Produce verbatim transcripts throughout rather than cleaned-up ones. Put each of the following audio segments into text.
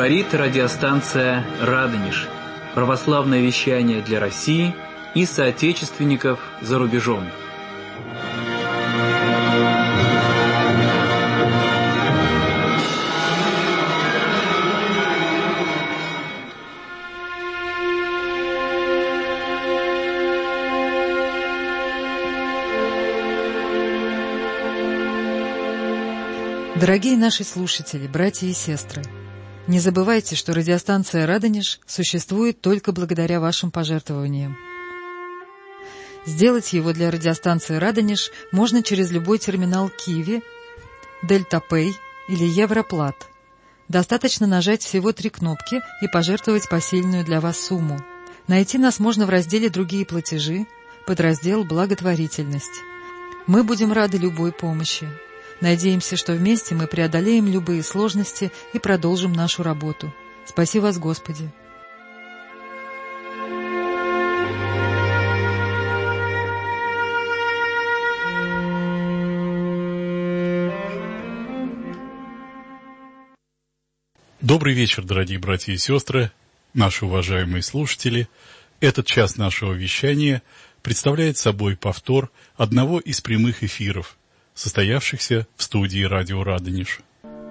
Говорит радиостанция «Радонеж». Православное вещание для России и соотечественников за рубежом. Дорогие наши слушатели, братья и сестры, не забывайте, что радиостанция «Радонеж» существует только благодаря вашим пожертвованиям. Сделать его для радиостанции «Радонеж» можно через любой терминал Киви, Дельта-Пэй или Европлат. Достаточно нажать всего три кнопки и пожертвовать посильную для вас сумму. Найти нас можно в разделе «Другие платежи», подраздел «Благотворительность». Мы будем рады любой помощи. Надеемся, что вместе мы преодолеем любые сложности и продолжим нашу работу. Спаси вас, Господи! Добрый вечер, дорогие братья и сестры, наши уважаемые слушатели. Этот час нашего вещания представляет собой повтор одного из прямых эфиров, состоявшихся в студии радио «Радонеж».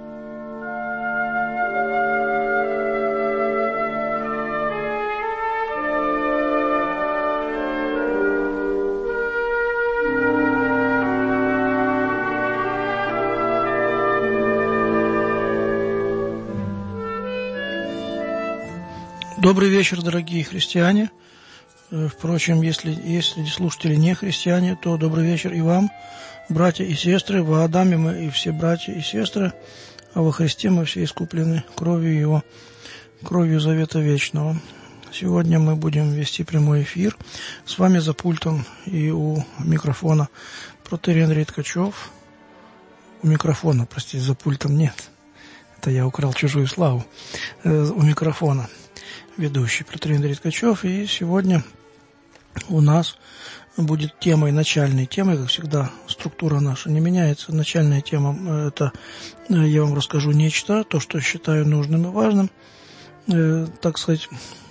Добрый вечер, дорогие христиане. Впрочем, если, если слушатели не христиане, то добрый вечер и вам, братья и сестры. Во Адаме мы и все братья и сестры, а во Христе мы все искуплены кровью Его, кровью Завета Вечного. Сегодня мы будем вести прямой эфир. С вами за пультом и у микрофона протоиерей Андрей Ткачев. У микрофона, простите, за пультом нет. Это я украл чужую славу. У микрофона ведущий протоиерей Андрей Ткачев. И сегодня у нас будет темой, начальной темой, как всегда, структура наша не меняется. Начальная тема – это я вам расскажу нечто, то, что считаю нужным и важным, э, так сказать,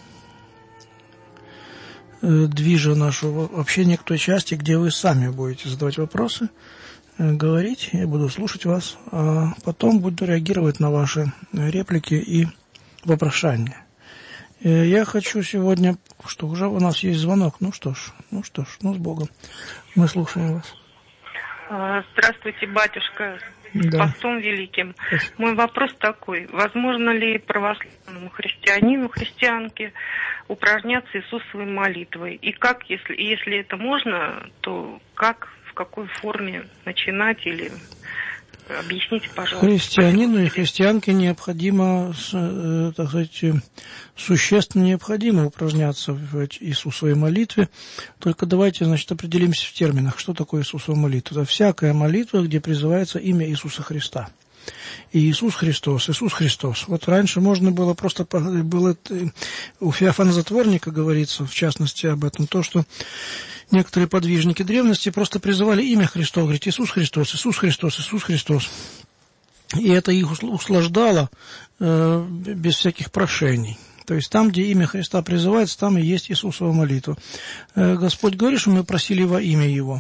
э, движа нашего общения к той части, где вы сами будете задавать вопросы, э, говорить, я буду слушать вас, а потом буду реагировать на ваши реплики и вопрошания. Я хочу сегодня, что уже у нас есть звонок. Ну что ж, ну что ж, ну с Богом. Мы слушаем вас. Здравствуйте, батюшка, с да. постом великим. Мой вопрос такой: возможно ли православному христианину, христианке упражняться Иисусовой молитвой? И как, если, если это можно, то как, в какой форме начинать или... Объясните, пожалуйста. Христианину и христианке необходимо, так сказать, существенно необходимо упражняться в Иисусовой молитве. Только давайте, значит, определимся в терминах. Что такое Иисусова молитва? Это всякая молитва, где призывается имя Иисуса Христа. И Иисус Христос, Иисус Христос. Вот раньше можно было просто, было, у Феофана Затворника говорится, в частности, об этом, то, что некоторые подвижники древности просто призывали имя Христово, говорить Иисус Христос, Иисус Христос, Иисус Христос. И это их услаждало э, без всяких прошений. То есть там, где имя Христа призывается, там и есть Иисусова молитва. Э, Господь говорит, что мы просили во имя Его.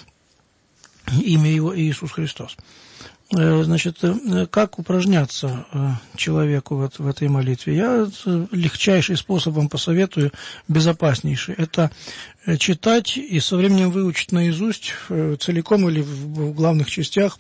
Имя Его Иисус Христос. Значит, как упражняться человеку вот в этой молитве? Я легчайший способ вам посоветую, безопаснейший. Это читать и со временем выучить наизусть целиком или в главных частях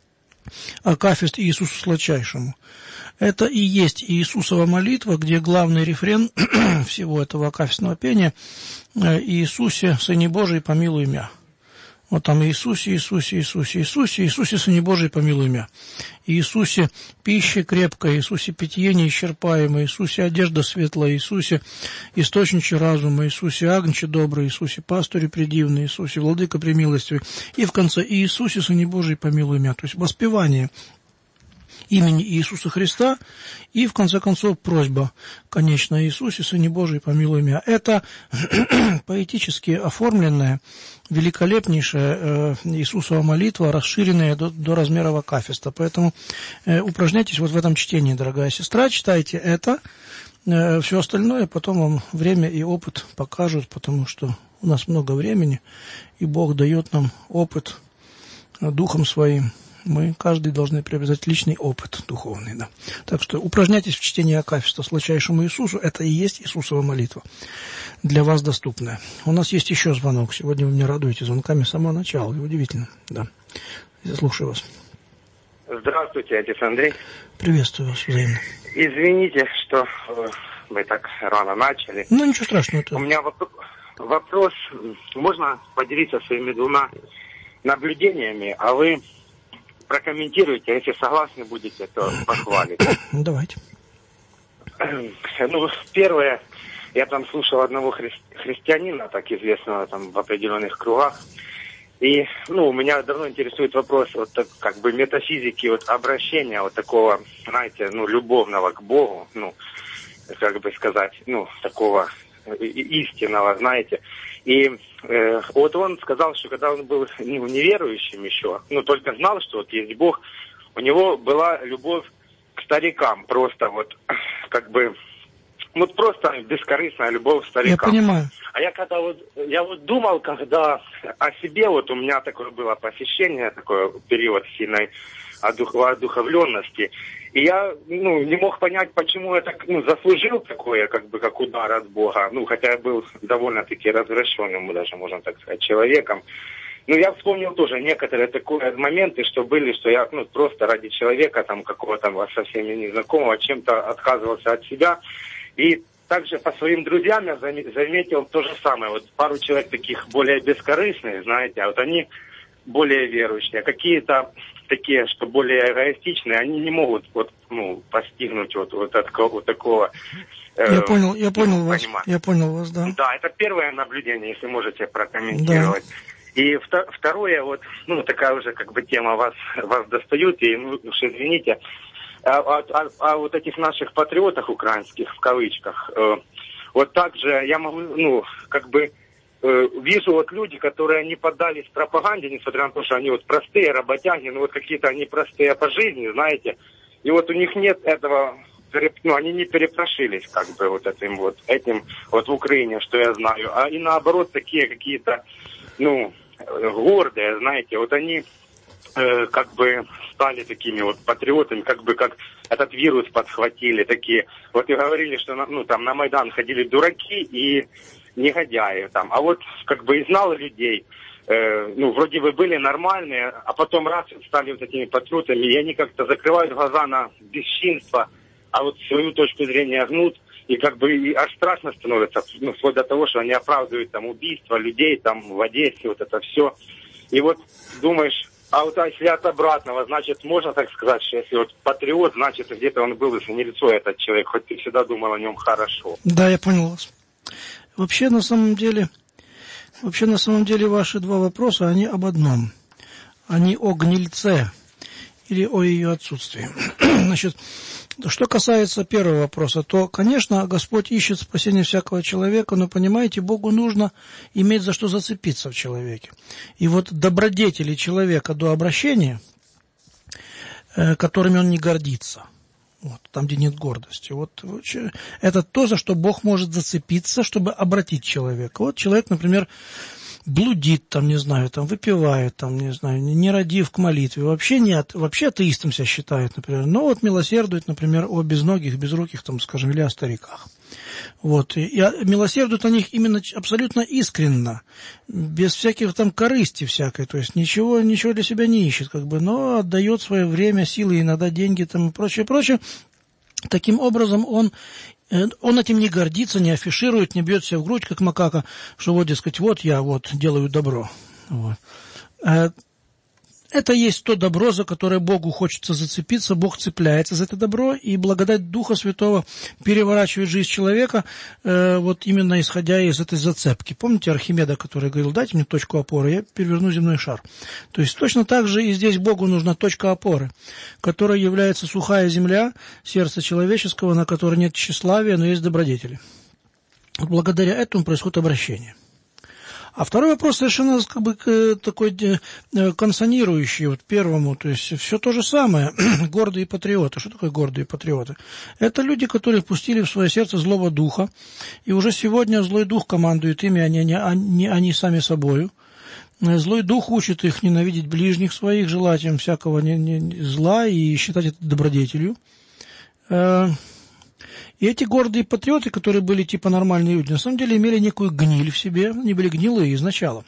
акафист Иисусу Сладчайшему. Это и есть Иисусова молитва, где главный рефрен всего этого акафистного пения «Иисусе, Сыне Божий, помилуй мя». Вот там Иисусе, Иисусе, Иисусе, Иисусе, Иисусе, Сыне Божий, помилуй мя. Иисусе, пища крепкая, Иисусе, питье неисчерпаемое, Иисусе, одежда светлая, Иисусе, источниче разума, Иисусе, агнче добрый, Иисусе, пастырю предивный, Иисусе, владыка премилостивый. И в конце Иисусе, Сыне Божий, помилуй мя. То есть воспевание имени Иисуса Христа, и, в конце концов, просьба, конечно, Иисусе, Сыне Божий, помилуй меня. Это поэтически оформленная, великолепнейшая э, Иисусова молитва, расширенная до, до размеров акафиста. Поэтому э, упражняйтесь вот в этом чтении, дорогая сестра, читайте это. Э, все остальное потом вам время и опыт покажут, потому что у нас много времени, и Бог дает нам опыт Духом Своим. Мы, каждый, должны приобретать личный опыт духовный. Да. Так что упражняйтесь в чтении акафиста сладчайшему Иисусу. Это и есть Иисусова молитва, для вас доступная. У нас есть еще звонок. Сегодня вы меня радуете звонками с самого начала. Удивительно. Да. Я слушаю вас. Здравствуйте, отец Андрей. Приветствую вас взаимно. Извините, что мы так рано начали. Ну, ничего страшного. Это... У меня вопрос, вопрос. Можно поделиться своими двумя наблюдениями, а вы прокомментируйте, если согласны будете, то похвалите. Давайте. Ну, первое, я там слушал одного хри- христианина, так известного там в определенных кругах, и, ну, меня давно интересует вопрос вот так, как бы метафизики, вот обращения вот такого, знаете, ну, любовного к Богу, ну, как бы сказать, ну, такого истинного, знаете. И э, вот он сказал, что когда он был ну, неверующим еще, ну, только знал, что вот есть Бог, у него была любовь к старикам, просто вот, как бы, вот просто бескорыстная любовь к старикам. Я понимаю. А я когда вот, я вот думал, когда о себе, вот у меня такое было посещение, такой период сильной одух, одуховленности, и я, ну, не мог понять, почему я так, ну, заслужил такое, как бы, как удар от Бога, ну, хотя я был довольно-таки развращенным, даже, можно так сказать, человеком. Ну, я вспомнил тоже некоторые такие моменты, что были, что я, ну, просто ради человека, там, какого-то совсем незнакомого, чем-то отказывался от себя. И также по своим друзьям я заметил то же самое. Вот пару человек таких более бескорыстных, знаете, а вот они более верующие, а какие-то такие, что более эгоистичные, они не могут вот, ну, постигнуть вот, вот, от, вот такого. Э, я понял, я понял вас. Понимать. Я понял вас, да. Да, это первое наблюдение, если можете прокомментировать. Да. И второе, вот, ну, такая уже как бы тема вас, вас достают, и, ну, уж извините, а, а, а, а вот этих наших патриотах украинских, в кавычках, э, вот так же я могу, ну, как бы, э, вижу вот люди, которые не поддались пропаганде, несмотря на то, что они вот простые работяги, ну, вот какие-то они простые по жизни, знаете, и вот у них нет этого, ну, они не перепрошились, как бы, вот этим вот, этим вот в Украине, что я знаю, а и наоборот, такие какие-то, ну, гордые, знаете, вот они э, как бы стали такими вот патриотами, как бы как этот вирус подхватили, такие, вот и говорили, что, ну, там на Майдан ходили дураки и негодяи, там, а вот как бы и знал людей, э, ну, вроде бы были нормальные, а потом раз стали вот этими патриотами, и они как-то закрывают глаза на бесчинство, а вот свою точку зрения гнут, и как бы и аж страшно становится, ну, вплоть до того, что они оправдывают там убийства людей там в Одессе, вот это все. И вот думаешь, а вот если от обратного, значит, можно так сказать, что если вот патриот, значит, где-то он был, если не лицо этот человек, хоть ты всегда думал о нем хорошо. Да, я понял вас. Вообще, на самом деле, вообще, на самом деле, ваши два вопроса, они об одном. Они о гнильце или о ее отсутствии. Значит, что касается первого вопроса, то, конечно, Господь ищет спасение всякого человека, но, понимаете, Богу нужно иметь за что зацепиться в человеке. И вот добродетели человека до обращения, э, которыми он не гордится, вот, там, где нет гордости, вот, это то, за что Бог может зацепиться, чтобы обратить человека. Вот человек, например, блудит, там, не знаю, там, выпивает, там, не знаю, не родив к молитве, вообще нет, вообще атеистом себя считает, например, но вот милосердует, например, о безногих, безруких, там, скажем, или о стариках. Вот, и, и милосердует о них именно абсолютно искренно, без всяких там корысти всякой, то есть ничего, ничего для себя не ищет, как бы, но отдает свое время, силы, иногда деньги, там, и прочее, прочее. Таким образом, он Он этим не гордится, не афиширует, не бьет себя в грудь, как макака, что вот, дескать, вот я вот делаю добро. Вот. Это есть то добро, за которое Богу хочется зацепиться, Бог цепляется за это добро, и благодать Духа Святого переворачивает жизнь человека, э, вот именно исходя из этой зацепки. Помните Архимеда, который говорил: дайте мне точку опоры, я переверну земной шар. То есть точно так же и здесь Богу нужна точка опоры, которая является сухая земля, сердце человеческого, на которой нет тщеславия, но есть добродетели. Вот благодаря этому происходит обращение. А второй вопрос совершенно как бы такой консонирующий вот первому, то есть все то же самое. Гордые патриоты. Что такое гордые патриоты? Это люди, которые впустили в свое сердце злого духа, и уже сегодня злой дух командует ими, а не они, они сами собою. Злой дух учит их ненавидеть ближних своих, желать им всякого не, не, зла и считать это добродетелью. И эти гордые патриоты, которые были типа нормальные люди, на самом деле имели некую гниль в себе, они были гнилые изначала.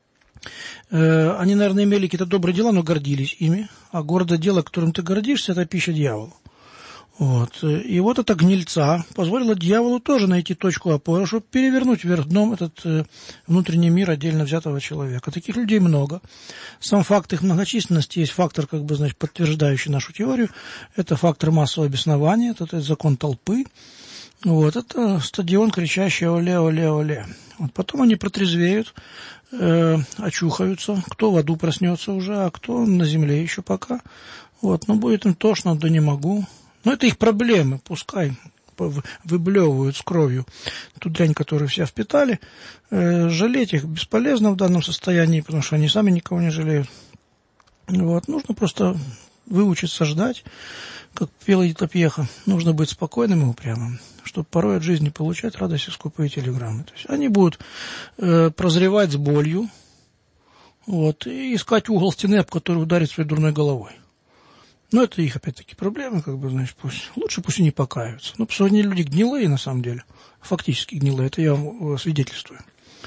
Э, они, наверное, имели какие-то добрые дела, но гордились ими, а гордое дело, которым ты гордишься, это пища дьяволу. Вот. И вот эта гнильца позволила дьяволу тоже найти точку опоры, чтобы перевернуть вверх дном этот э, внутренний мир отдельно взятого человека. Таких людей много. Сам факт их многочисленности есть фактор, как бы, значит, подтверждающий нашу теорию. Это фактор массового беснования, это, это закон толпы. Вот. Это стадион, кричащий «Оле, оле, оле». Вот. Потом они протрезвеют, э, очухаются. Кто в аду проснется уже, а кто на земле еще пока. Вот. Но будет им тошно, да не могу. Но это их проблемы, пускай выблевывают с кровью ту дрянь, которую все впитали. Э, жалеть их бесполезно в данном состоянии, потому что они сами никого не жалеют. Вот. Нужно просто выучиться ждать, как пела Эдита Пьеха. Нужно быть спокойным и упрямым, чтобы порой от жизни получать радость и скупые телеграммы. То есть они будут э, прозревать с болью, вот, и искать угол стены, об который ударит своей дурной головой. Но это их, опять-таки, проблемы, как бы, значит, пусть, лучше пусть и не покаются. Ну, потому что они люди гнилые, на самом деле, фактически гнилые, это я вам свидетельствую.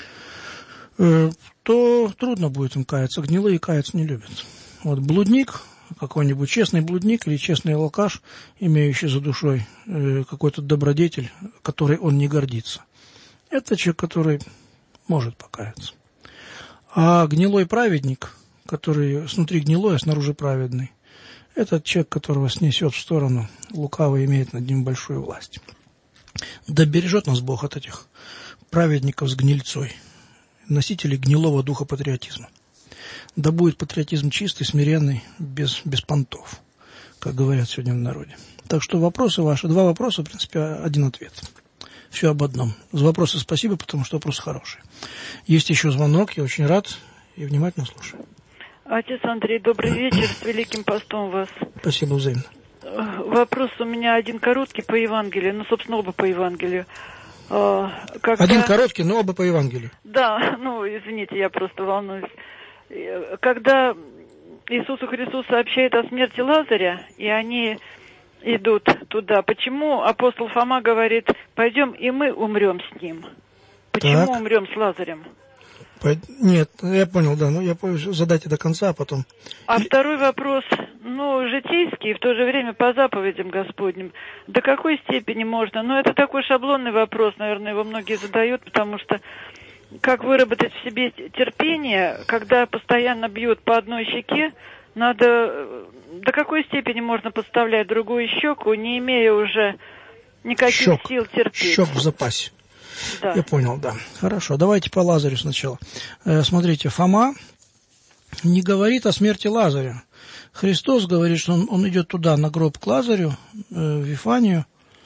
Э, то трудно будет им каяться, гнилые каяться не любят. Вот блудник, какой-нибудь честный блудник или честный алкаш, имеющий за душой э, какой-то добродетель, которой он не гордится, это человек, который может покаяться. А гнилой праведник, который снутри гнилой, а снаружи праведный, этот человек, которого снесет в сторону, лукавый имеет над ним большую власть. Да бережет нас Бог от этих праведников с гнильцой, носителей гнилого духа патриотизма. Да будет патриотизм чистый, смиренный, без, без понтов, как говорят сегодня в народе. Так что вопросы ваши, два вопроса, в принципе, один ответ. Все об одном. За вопросы спасибо, потому что вопросы хорошие. Есть еще звонок, я очень рад и внимательно слушаю. Отец Андрей, добрый вечер, с Великим постом вас. Спасибо, взаимно. Вопрос у меня один короткий по Евангелию, ну, собственно, оба по Евангелию. Когда... Один короткий, но оба по Евангелию. Да, ну, извините, я просто волнуюсь. Когда Иисусу Христу сообщает о смерти Лазаря, и они идут туда, почему апостол Фома говорит: пойдем и мы умрем с ним? Почему так. умрем с Лазарем? Нет, я понял, да, ну я задайте до конца, а потом... А второй вопрос, ну, житейский, в то же время по заповедям Господним. До какой степени можно? Ну, это такой шаблонный вопрос, наверное, его многие задают, потому что как выработать в себе терпение, когда постоянно бьют по одной щеке, надо... До какой степени можно подставлять другую щеку, не имея уже никаких щек, сил терпеть? Щек в запасе. Да. Я понял, да. Хорошо, давайте по Лазарю сначала. Э, смотрите, Фома не говорит о смерти Лазаря. Христос говорит, что он, он идет туда, на гроб к Лазарю, э, в Вифанию.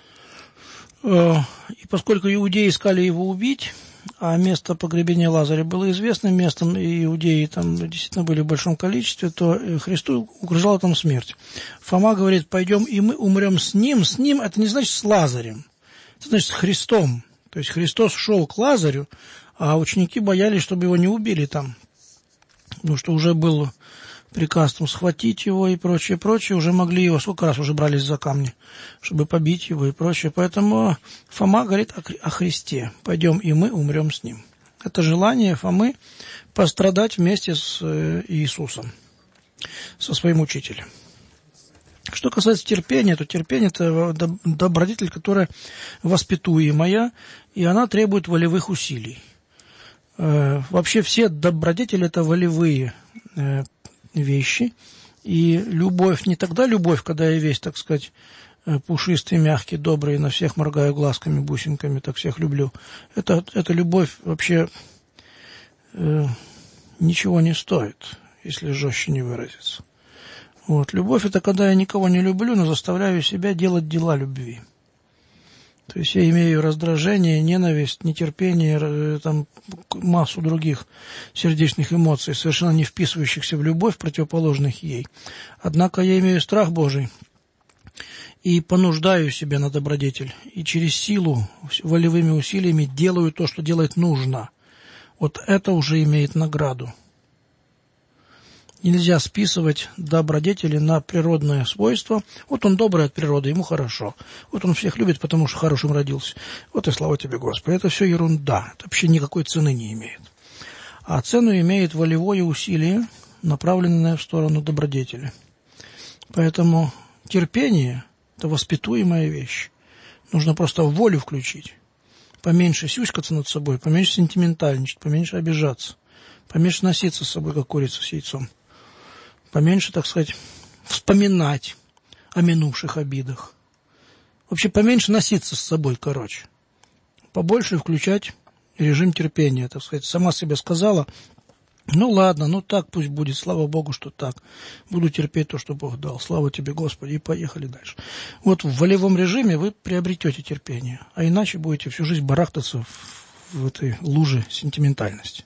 Э, и поскольку иудеи искали его убить, а место погребения Лазаря было известным местом, и иудеи там действительно были в большом количестве, то Христу угрожала там смерть. Фома говорит: пойдем и мы умрем с ним. С ним это не значит с Лазарем, это значит с Христом. То есть Христос шел к Лазарю, а ученики боялись, чтобы его не убили там. Потому что уже был приказ там схватить его и прочее, прочее. Уже могли его, сколько раз уже брались за камни, чтобы побить его и прочее. Поэтому Фома говорит о Христе. Пойдем и мы умрем с ним. Это желание Фомы пострадать вместе с Иисусом, со своим учителем. Что касается терпения, то терпение – это добродетель, которая воспитуемая, и она требует волевых усилий. Вообще все добродетели – это волевые. вещи. И любовь, не тогда любовь, когда я весь, так сказать, пушистый, мягкий, добрый, на всех моргаю глазками, бусинками, так всех люблю. Это, это любовь вообще э, ничего не стоит, если жестче не выразиться. Вот. Любовь – это когда я никого не люблю, но заставляю себя делать дела любви. То есть я имею раздражение, ненависть, нетерпение, там, массу других сердечных эмоций, совершенно не вписывающихся в любовь, противоположных ей. Однако я имею страх Божий и понуждаю себя на добродетель. И через силу, волевыми усилиями делаю то, что делать нужно. Вот это уже имеет награду. Нельзя списывать добродетели на природное свойство. Вот он добрый от природы, ему хорошо. Вот он всех любит, потому что хорошим родился. Вот и слава тебе, Господи. Это все ерунда. Это вообще никакой цены не имеет. А цену имеет волевое усилие, направленное в сторону добродетели. Поэтому терпение – это воспитуемая вещь. Нужно просто волю включить. Поменьше сюськаться над собой, поменьше сентиментальничать, поменьше обижаться, поменьше носиться с собой, как курица с яйцом. Поменьше, так сказать, вспоминать о минувших обидах. Вообще поменьше носиться с собой, короче. Побольше включать режим терпения, так сказать. Сама себе сказала, ну ладно, ну так пусть будет, слава Богу, что так. Буду терпеть то, что Бог дал. Слава тебе, Господи, и поехали дальше. Вот в волевом режиме вы приобретете терпение, а иначе будете всю жизнь барахтаться в, в этой луже сентиментальности.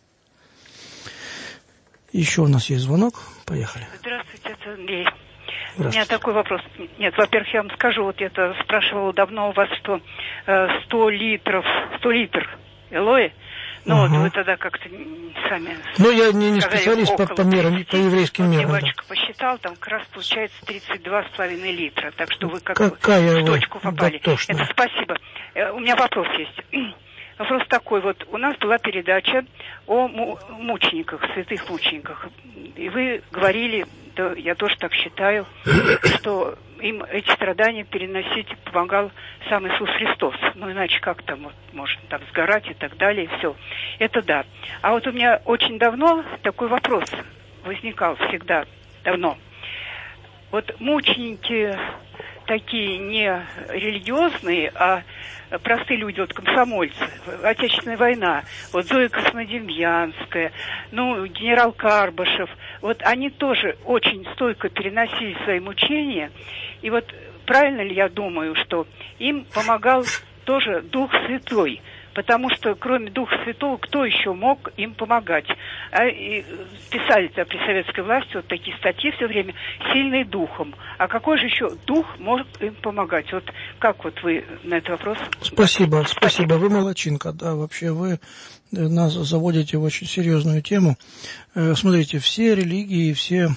Еще у нас есть звонок. Поехали. Здравствуйте, это Андрей. У меня такой вопрос. Нет, во-первых, я вам скажу, вот я это спрашивала давно у вас, что э, сто литров, сто литров элои, ну угу. Вот вы тогда как-то сами... Ну, я не, не специалист по, по мерам, по еврейским вот мерам. Девочка да. Посчитал, там как раз получается тридцать два с половиной литра, так что вы как Какая в точку вы попали. дотошная. Это спасибо. Э, у меня вопрос есть. Вопрос такой, вот у нас была передача о мучениках, святых мучениках, и вы говорили, да, я тоже так считаю, что им эти страдания переносить помогал сам Иисус Христос, ну иначе как там вот, может там сгорать и так далее, и все, это да. А вот у меня очень давно такой вопрос возникал, всегда, давно. Вот мученики такие не религиозные, а простые люди, вот комсомольцы, Отечественная война, вот Зоя Космодемьянская, ну, генерал Карбышев, вот они тоже очень стойко переносили свои мучения, и вот правильно ли я думаю, что им помогал тоже Дух Святой, потому что кроме Духа Святого кто еще мог им помогать? А, и писали-то при советской власти вот такие статьи все время, сильный духом. А какой же еще дух может им помогать? Вот как вот вы на этот вопрос? Спасибо, спасибо. спасибо. Вы молодчинка. Да, вообще вы нас заводите в очень серьезную тему. Смотрите, все религии, все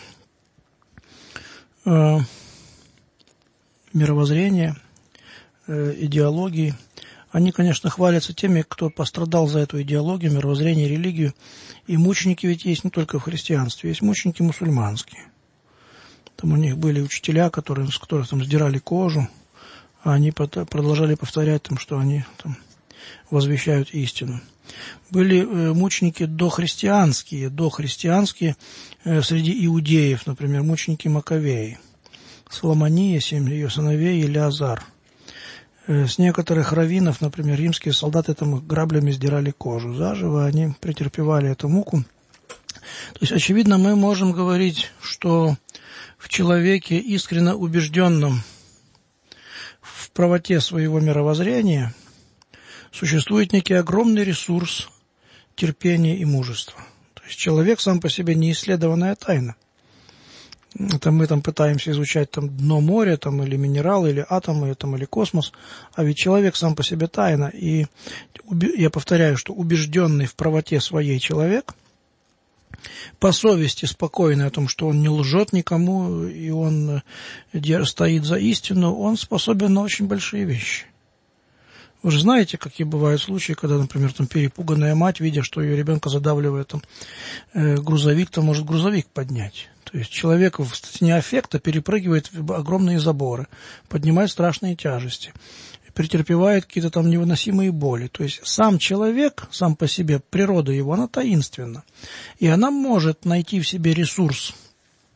э, мировоззрения, э, идеологии, они, конечно, хвалятся теми, кто пострадал за эту идеологию, мировоззрение, религию. И мученики ведь есть не только в христианстве, есть мученики мусульманские. Там у них были учителя, которые, с которых там сдирали кожу, а они продолжали повторять, там, что они там, возвещают истину. Были э, мученики дохристианские, дохристианские э, среди иудеев, например, мученики Маковеи. Соломония, семь ее сыновей, Илиазар. С некоторых раввинов, например, римские солдаты там граблями сдирали кожу. Заживо они претерпевали эту муку. То есть, очевидно, мы можем говорить, что в человеке, искренне убежденном в правоте своего мировоззрения, существует некий огромный ресурс терпения и мужества. То есть, человек сам по себе неисследованная тайна. Это мы там пытаемся изучать там, дно моря, там, или минералы, или атомы, там, или космос, а ведь человек сам по себе тайна. И я повторяю, что убежденный в правоте своей человек, по совести спокойный о том, что он не лжет никому, и он стоит за истину, он способен на очень большие вещи. Вы же знаете, какие бывают случаи, когда, например, там, перепуганная мать, видя, что ее ребенка задавливает там, э, грузовик, то может грузовик поднять. То есть человек в состоянии аффекта перепрыгивает огромные заборы, поднимает страшные тяжести, претерпевает какие-то там невыносимые боли. То есть сам человек, сам по себе, природа его, она таинственна. И она может найти в себе ресурс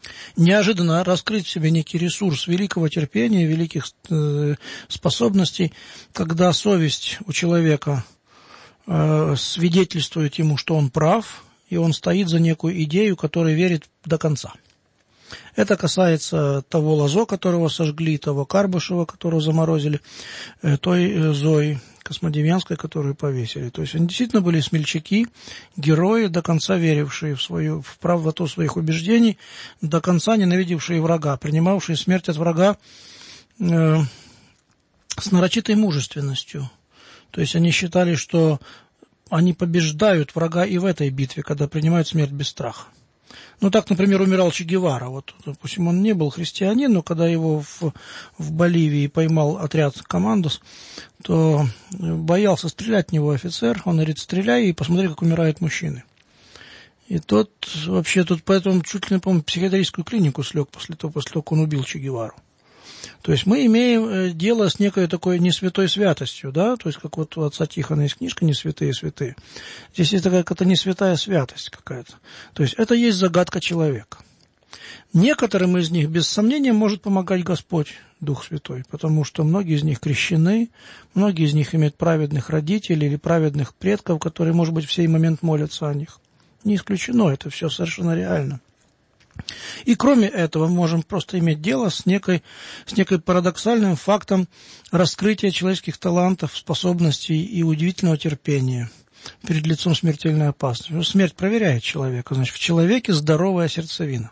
неожиданно раскрыть в себе некий ресурс великого терпения, великих э, способностей, когда совесть у человека э, свидетельствует ему, что он прав, и он стоит за некую идею, которой верит до конца. Это касается того Лазо, которого сожгли, того Карбышева, которого заморозили, э, той э, Зои Космодемьянской, которую повесили. То есть они действительно были смельчаки, герои, до конца верившие в, свою, в правоту своих убеждений, до конца ненавидевшие врага, принимавшие смерть от врага э, с нарочитой мужественностью. То есть они считали, что они побеждают врага и в этой битве, когда принимают смерть без страха. Ну, так, например, умирал Че Гевара. Вот, допустим, он не был христианин, но когда его в, в Боливии поймал отряд командос, то боялся стрелять в него офицер. Он говорит, стреляй и посмотри, как умирают мужчины. И тот вообще тут поэтому чуть ли не, по-моему, психиатрическую клинику слег после того, после того, как он убил Че Гевару. То есть мы имеем дело с некой такой несвятой святостью, да, то есть как вот у отца Тихона есть книжка «Не святые святые». Здесь есть такая какая-то несвятая святость какая-то. То есть это есть загадка человека. Некоторым из них, без сомнения, может помогать Господь, Дух Святой, потому что многие из них крещены, многие из них имеют праведных родителей или праведных предков, которые, может быть, в сей момент молятся о них. Не исключено, это все совершенно реально. И кроме этого мы можем просто иметь дело с некой, с некой парадоксальным фактом раскрытия человеческих талантов, способностей и удивительного терпения перед лицом смертельной опасности. Смерть проверяет человека, значит, в человеке здоровая сердцевина.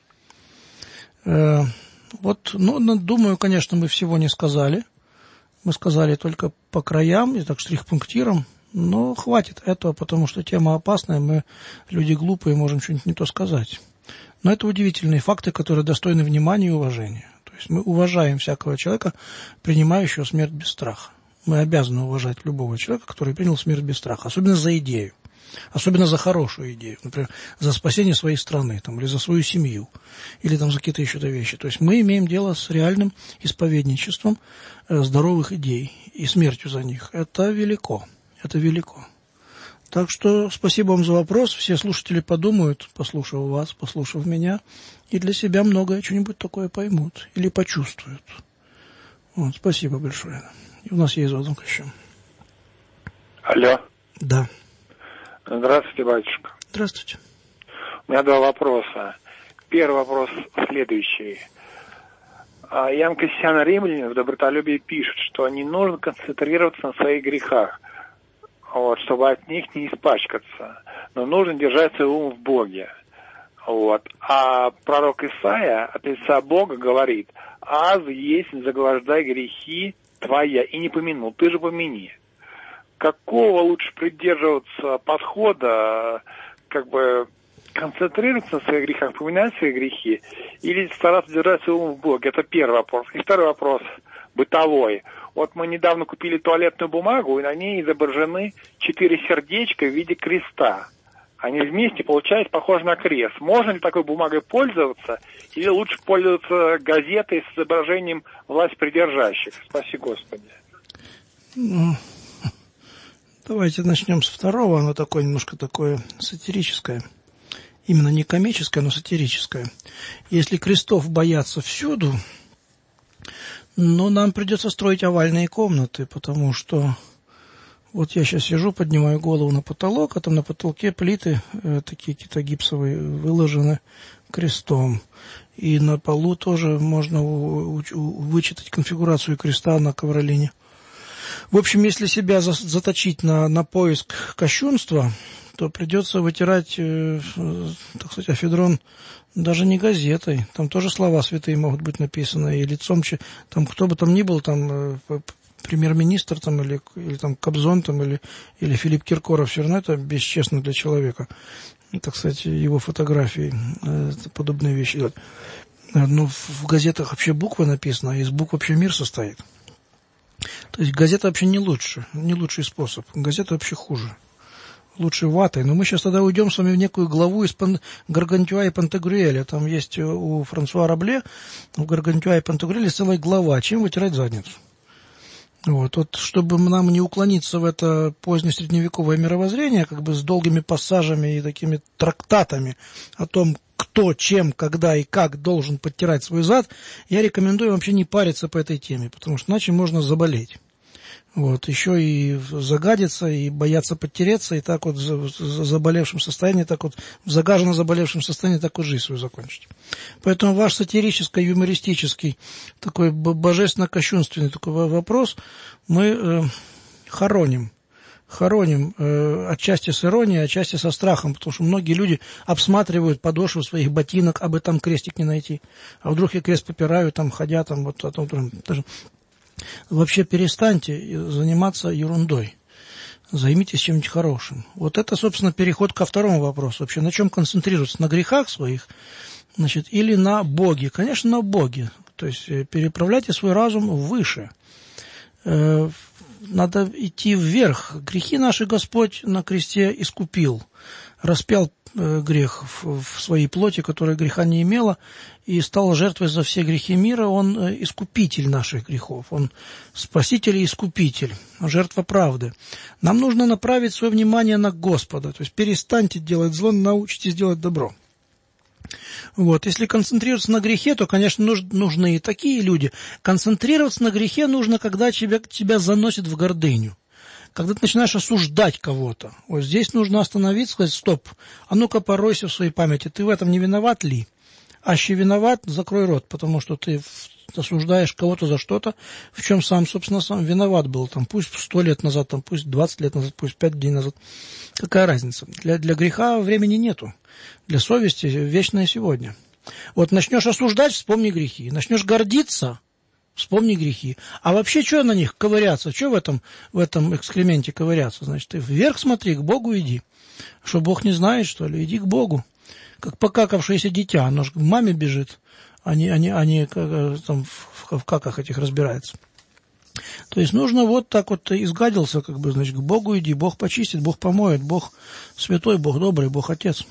Э, вот, ну, думаю, конечно, мы всего не сказали. Мы сказали только по краям и так штрих-пунктиром, но хватит этого, потому что тема опасная, мы люди глупые, можем что-нибудь не то сказать. Но это удивительные факты, которые достойны внимания и уважения. То есть мы уважаем всякого человека, принимающего смерть без страха. Мы обязаны уважать любого человека, который принял смерть без страха, особенно за идею, особенно за хорошую идею, например, за спасение своей страны, там, или за свою семью, или там, за какие-то еще вещи. То есть мы имеем дело с реальным исповедничеством э, здоровых идей и смертью за них. Это велико, это велико. Так что спасибо вам за вопрос. Все слушатели подумают, послушав вас, послушав меня, и для себя многое что-нибудь такое поймут или почувствуют. Вот, спасибо большое. И у нас есть звонок еще. Алло. Да. Здравствуйте, батюшка. Здравствуйте. У меня два вопроса. Первый вопрос следующий. Иоанн Кассиан Римлянин в «Добротолюбии» пишет, что не нужно концентрироваться на своих грехах, вот, чтобы от них не испачкаться, но нужно держать свой ум в Боге. Вот. А пророк Исаия от лица Бога говорит: «Аз есть заглаждай грехи твоя, и не помянул, ты же помяни». Какого лучше придерживаться подхода, как бы концентрироваться на своих грехах, поминать свои грехи, или стараться держать свой ум в Боге? Это первый вопрос. И второй вопрос, бытовой. Вот мы недавно купили туалетную бумагу, и на ней изображены четыре сердечка в виде креста. Они вместе, получается, похожи на крест. Можно ли такой бумагой пользоваться, или лучше пользоваться газетой с изображением власть придержащих? Спаси Господи. Ну, давайте начнем с второго. Оно такое немножко такое сатирическое. Именно не комическое, но сатирическое. Если крестов боятся всюду, но нам придется строить овальные комнаты, потому что вот я сейчас сижу, поднимаю голову на потолок, а там на потолке плиты э, такие какие-то гипсовые выложены крестом. И на полу тоже можно у, у, вычитать конфигурацию креста на ковролине. В общем, если себя за, заточить на, на поиск кощунства, то придется вытирать, э, так сказать, афедрон даже не газетой. Там тоже слова святые могут быть написаны. И лицом, там кто бы там ни был, там э, премьер-министр там, или, или там Кобзон там, или, или Филипп Киркоров, все равно это бесчестно для человека. Так сказать, его фотографии, э, подобные вещи делать. Но в газетах вообще буквы написаны, а из букв вообще мир состоит. То есть газета вообще не лучше, не лучший способ. Газета вообще хуже. Лучше ватой. Но мы сейчас тогда уйдем с вами в некую главу из Пан... Гаргантюа и Пантагрюэля. Там есть у Франсуа Рабле в Гаргантюа и Пантагрюэле целая глава «Чем вытирать задницу?». Вот. Вот, чтобы нам не уклониться в это позднесредневековое мировоззрение, как бы с долгими пассажами и такими трактатами о том, кто, чем, когда и как должен подтирать свой зад, я рекомендую вообще не париться по этой теме, потому что иначе можно заболеть. Вот, еще и загадиться, и бояться подтереться, и так вот в заболевшем состоянии, так вот в загаженно заболевшем состоянии так вот жизнь свою закончить. Поэтому ваш сатирический, юмористический, такой божественно-кощунственный такой вопрос мы э, хороним. Хороним э, отчасти с иронией, отчасти со страхом, потому что многие люди обсматривают подошву своих ботинок, а бы там крестик не найти. А вдруг я крест попираю, там, ходя, там, вот, а там, даже... Вообще перестаньте заниматься ерундой. Займитесь чем-нибудь хорошим. Вот это, собственно, переход ко второму вопросу. Вообще, на чем концентрироваться? На грехах своих, значит, или на Боге? Конечно, на Боге. То есть переправляйте свой разум выше. Надо идти вверх. Грехи наши Господь на кресте искупил. Распял грех в своей плоти, которая греха не имела, и стал жертвой за все грехи мира. Он искупитель наших грехов, он спаситель и искупитель, жертва правды. Нам нужно направить свое внимание на Господа, то есть перестаньте делать зло, научитесь делать добро. Вот. Если концентрироваться на грехе, то, конечно, нужны и такие люди. Концентрироваться на грехе нужно, когда тебя, тебя заносит в гордыню. Когда ты начинаешь осуждать кого-то, вот здесь нужно остановиться, сказать: стоп, а ну-ка поройся в своей памяти, ты в этом не виноват ли? А если виноват, закрой рот, потому что ты осуждаешь кого-то за что-то, в чем сам, собственно, сам виноват был, там, пусть сто лет назад, там, пусть двадцать лет назад, пусть пять дней назад. Какая разница? Для, для греха времени нету, для совести вечное сегодня. Вот начнешь осуждать, вспомни грехи, начнешь гордиться, вспомни грехи. А вообще, что на них ковыряться? Что в этом, в этом экскременте ковыряться? Значит, ты вверх смотри, к Богу иди. Что, Бог не знает, что ли? Иди к Богу. Как покакавшееся дитя. Оно же к маме бежит, а не, а не, а не там, в, в каках этих разбирается. То есть нужно вот так вот изгадился, как бы, значит, к Богу иди. Бог почистит, Бог помоет, Бог святой, Бог добрый, Бог Отец.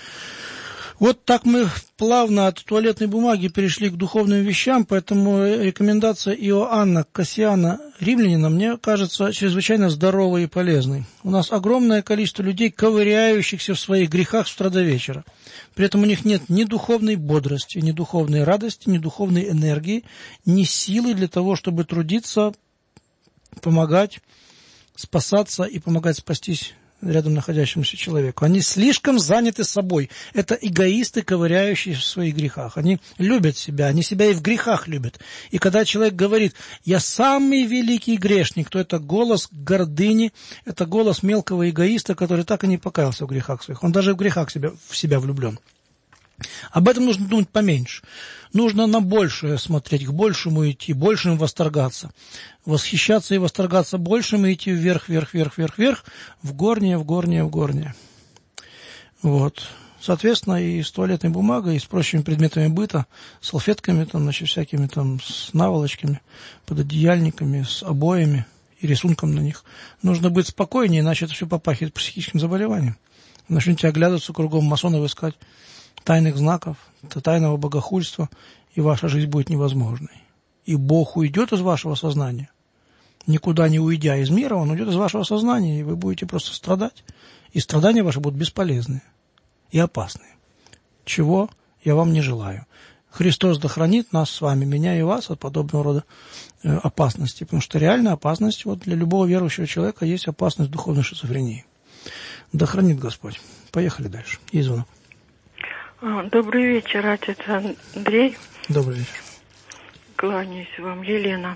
Вот так мы плавно от туалетной бумаги перешли к духовным вещам, поэтому рекомендация Иоанна Кассиана Римлянина мне кажется чрезвычайно здоровой и полезной. У нас огромное количество людей, ковыряющихся в своих грехах с утра до вечера. При этом у них нет ни духовной бодрости, ни духовной радости, ни духовной энергии, ни силы для того, чтобы трудиться, помогать, спасаться и помогать спастись рядом находящемуся человеку. Они слишком заняты собой. Это эгоисты, ковыряющие в своих грехах. Они любят себя, они себя и в грехах любят. И когда человек говорит: «Я самый великий грешник», то это голос гордыни, это голос мелкого эгоиста, который так и не покаялся в грехах своих. Он даже в грехах себя, в себя влюблен. Об этом нужно думать поменьше. Нужно на большее смотреть, к большему идти, большим восторгаться. Восхищаться и восторгаться большим, и идти вверх, вверх, вверх, вверх, вверх, в горнее, в горнее, в горнее. Вот. Соответственно, и с туалетной бумагой, и с прочими предметами быта, салфетками, там, значит, всякими там, с наволочками, пододеяльниками, с обоями и рисунком на них. Нужно быть спокойнее, иначе это все попахивает психическим заболеванием. Начните оглядываться кругом, масонов искать, тайных знаков, тайного богохульства, и ваша жизнь будет невозможной. И Бог уйдет из вашего сознания. Никуда не уйдя из мира, Он уйдет из вашего сознания, и вы будете просто страдать. И страдания ваши будут бесполезные и опасные. Чего я вам не желаю. Христос да хранит нас с вами, меня и вас, от подобного рода э, опасности. Потому что реальная опасность вот, для любого верующего человека есть опасность духовной шизофрении. Да хранит Господь. Поехали дальше. Есть звонок. Добрый вечер, отец Андрей. Добрый вечер. Кланяюсь вам, Елена.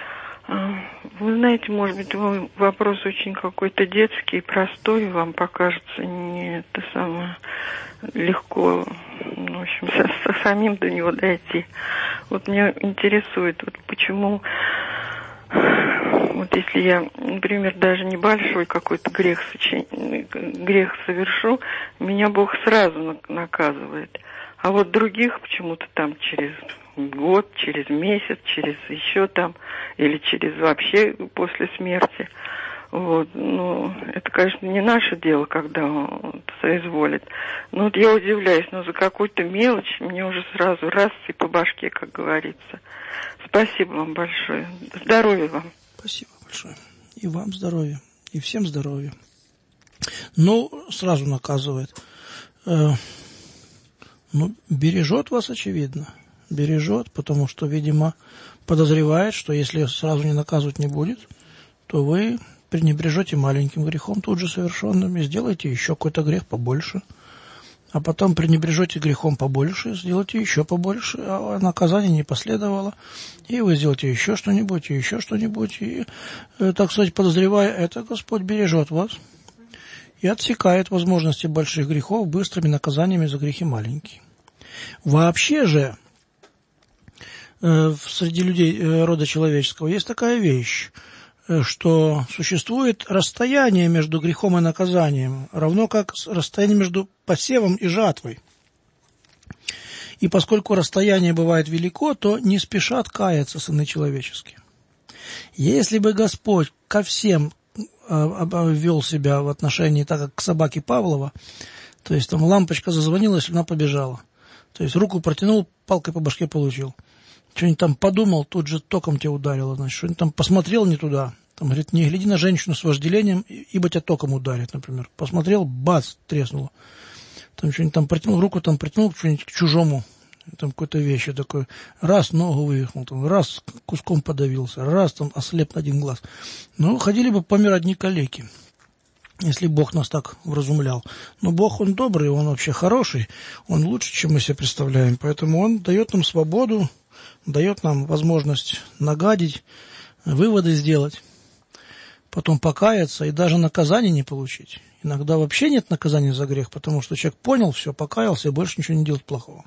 Вы знаете, может быть, вопрос очень какой-то детский, простой, вам покажется не это самое легко, в общем, со, со самим до него дойти. Вот меня интересует, вот почему, вот если я, например, даже небольшой какой-то грех, грех совершу, меня Бог сразу наказывает. А вот других почему-то там через год, через месяц, через еще там, или через вообще после смерти. Вот, ну, это, конечно, не наше дело, когда он соизволит. Но вот я удивляюсь, но за какую-то мелочь мне уже сразу раз и по башке, как говорится. Спасибо вам большое. Здоровья вам. Спасибо большое. И вам здоровья, и всем здоровья. Ну, сразу наказывает. Ну, бережет вас, очевидно. Бережет, потому что, видимо, подозревает, что если сразу не наказывать не будет, то вы пренебрежете маленьким грехом, тут же совершенным, и сделаете еще какой-то грех побольше. А потом пренебрежете грехом побольше, сделайте еще побольше, а наказание не последовало. И вы сделаете еще что-нибудь, и еще что-нибудь. И, так сказать, подозревая это, Господь бережет вас и отсекает возможности больших грехов быстрыми наказаниями за грехи маленькие. Вообще же, среди людей рода человеческого есть такая вещь, что существует расстояние между грехом и наказанием, равно как расстояние между посевом и жатвой. И поскольку расстояние бывает велико, то не спешат каяться сыны человеческие. Если бы Господь ко всем вел себя в отношении так, как к собаке Павлова, то есть там лампочка зазвонила, если она побежала. То есть руку протянул, палкой по башке получил. Что-нибудь там подумал, тут же током тебя ударило, значит, что-нибудь там посмотрел не туда. Там, говорит, не гляди на женщину с вожделением, ибо тебя током ударит, например. Посмотрел, бац, треснуло. Там что-нибудь там протянул руку, там протянул что-нибудь к чужому, там какой-то вещи такой. Раз ногу вывихнул, там, раз куском подавился, раз там ослеп на один глаз. Ну, ходили бы по миру одни калеки, если Бог нас так вразумлял. Но Бог, Он добрый, Он вообще хороший, Он лучше, чем мы себе представляем. Поэтому Он дает нам свободу, дает нам возможность нагадить, выводы сделать, потом покаяться и даже наказание не получить. Иногда вообще нет наказания за грех, потому что человек понял все, покаялся и больше ничего не делает плохого.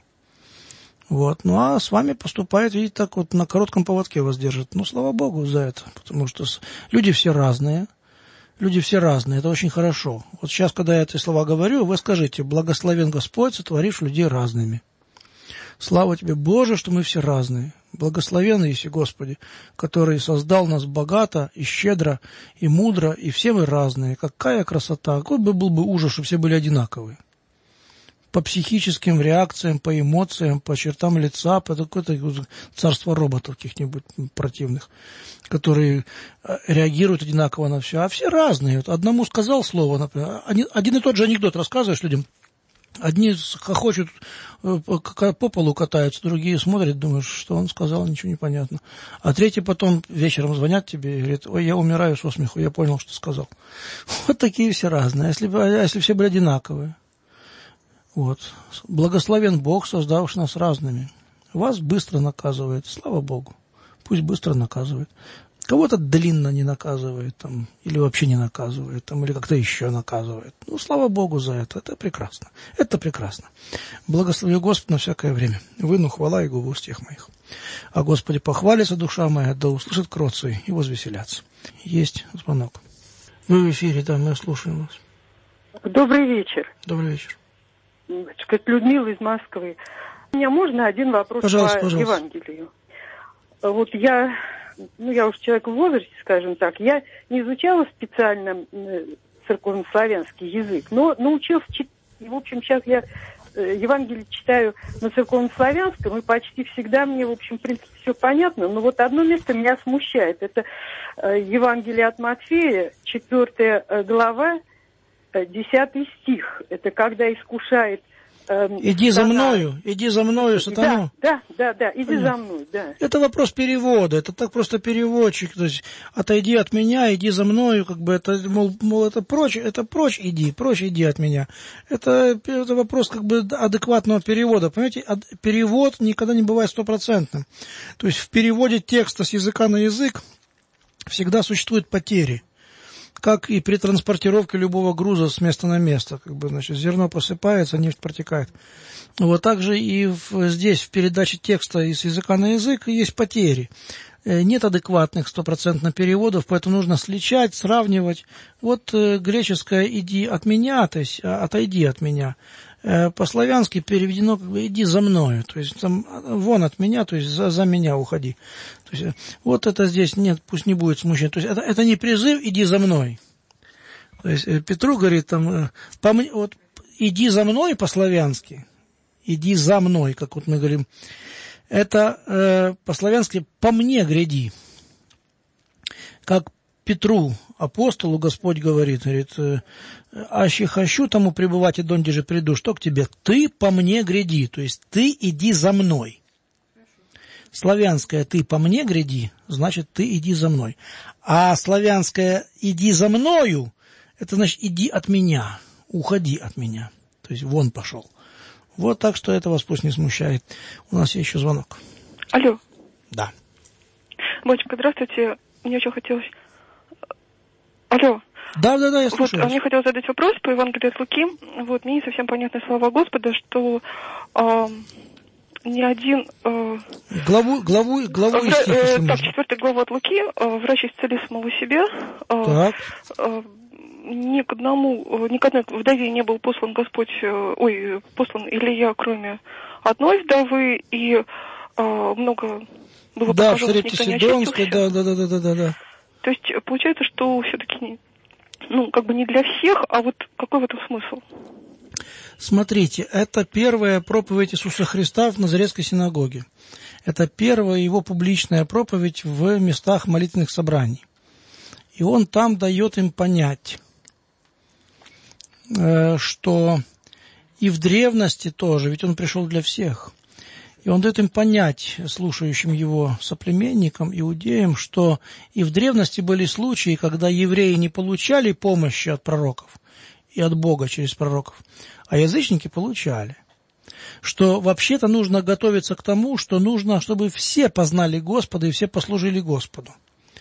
Вот. Ну, а с вами поступает, видите, так вот на коротком поводке вас держит. Ну, слава Богу за это, потому что люди все разные. Люди все разные, это очень хорошо. Вот сейчас, когда я эти слова говорю, вы скажите: благословен Господь, сотворивший людей разными. Слава Тебе, Боже, что мы все разные. Благословен Иисус, Господи, который создал нас богато и щедро, и мудро, и все мы разные. Какая красота! Какой бы был бы ужас, что все были одинаковые. По психическим реакциям, по эмоциям, по чертам лица, по какое-то царство роботов каких-нибудь противных, которые реагируют одинаково на все. А все разные. Вот одному сказал слово, например, один и тот же анекдот рассказываешь людям. Одни хохочут, по полу катаются, другие смотрят, думают, что он сказал, ничего не понятно. А третий потом вечером звонят тебе и говорят: ой, я умираю со смеху, я понял, что сказал. Вот такие все разные, если, если все были одинаковые. Вот. Благословен Бог, создавший нас разными. Вас быстро наказывает, слава Богу, пусть быстро наказывает. Кого-то длинно не наказывает, там, или вообще не наказывает, там, или как-то еще наказывает. Ну, слава Богу за это, это прекрасно, это прекрасно. Благослови Господь на всякое время, выну хвала и губу уст моих. А Господи похвалится душа моя, да услышит кроцию и возвеселятся. Есть звонок. Вы в эфире, да, мы слушаем вас. Добрый вечер. Добрый вечер. Людмила из Москвы. У меня можно один вопрос пожалуйста, по пожалуйста. Евангелию? Вот я... Ну, я уж человек в возрасте, скажем так, я не изучала специально церковнославянский язык, но научилась читать. И, в общем, сейчас я Евангелие читаю на церковнославянском, и почти всегда мне, в общем, в принципе, все понятно. Но вот одно место меня смущает. Это Евангелие от Матфея, четвертая глава, десятый стих. Это когда искушает... Иди за мною, иди за мною, сатану. Да, да, да, да, иди Понятно. за мной, да. Это вопрос перевода, это так просто переводчик, то есть отойди от меня, иди за мною, как бы это, мол, мол это прочь, это прочь иди, прочь иди от меня. Это, это вопрос как бы адекватного перевода, понимаете, перевод никогда не бывает стопроцентным. То есть в переводе текста с языка на язык всегда существуют потери. Как и при транспортировке любого груза с места на место. Как бы, значит, зерно просыпается, нефть протекает. Вот так же и в, здесь, в передаче текста из языка на язык, есть потери. Нет адекватных стопроцентных переводов, поэтому нужно сличать, сравнивать. Вот э, греческое «иди от меня», то есть «отойди от меня». Э, по-славянски переведено как бы «иди за мною», то есть там «вон от меня», то есть «за, за меня уходи». То есть, вот это здесь нет, пусть не будет смущения. То есть это, это не призыв «иди за мной». То есть Петру говорит там, по мне, вот, «иди за мной» по-славянски, «иди за мной», как вот мы говорим, это э, по-славянски «по мне гряди». Как Петру, апостолу, Господь говорит, говорит, аще хочу тому пребывать и донде же приду, что к тебе? Ты по мне гряди, то есть ты иди за мной. Славянское «ты по мне гряди», значит, ты иди за мной. А славянское «иди за мною», это значит, иди от меня, уходи от меня. То есть вон пошел. Вот так что это вас пусть не смущает. У нас есть еще звонок. Алло. Да. Батюшка, здравствуйте. Мне очень хотелось... Алло. Да, да, да, я слушаю. Вот, мне хотелось задать вопрос по Евангелию от Луки. Вот, мне не совсем понятны слова Господа, что э, ни один... Э, главу, главу, главу вра, из стих, э, если Так, можно. четвертая глава от Луки. Э, врач исцели самого себя. Э, так. Э, ни к одному, ни к одной вдове не был послан Господь, э, ой, послан Илия, кроме одной вдовы, и э, много было да, прохожих, в Сарепте Сидонской, да, да, да, да, да, да. То есть получается, что все-таки, ну, как бы не для всех, а вот какой в этом смысл? Смотрите, это первая проповедь Иисуса Христа в Назаретской синагоге. Это первая его публичная проповедь в местах молитвенных собраний. И он там дает им понять, что и в древности тоже, ведь он пришел для всех. И он дает им понять, слушающим его соплеменникам, иудеям, что и в древности были случаи, когда евреи не получали помощи от пророков и от Бога через пророков, а язычники получали. Что вообще-то нужно готовиться к тому, что нужно, чтобы все познали Господа и все послужили Господу.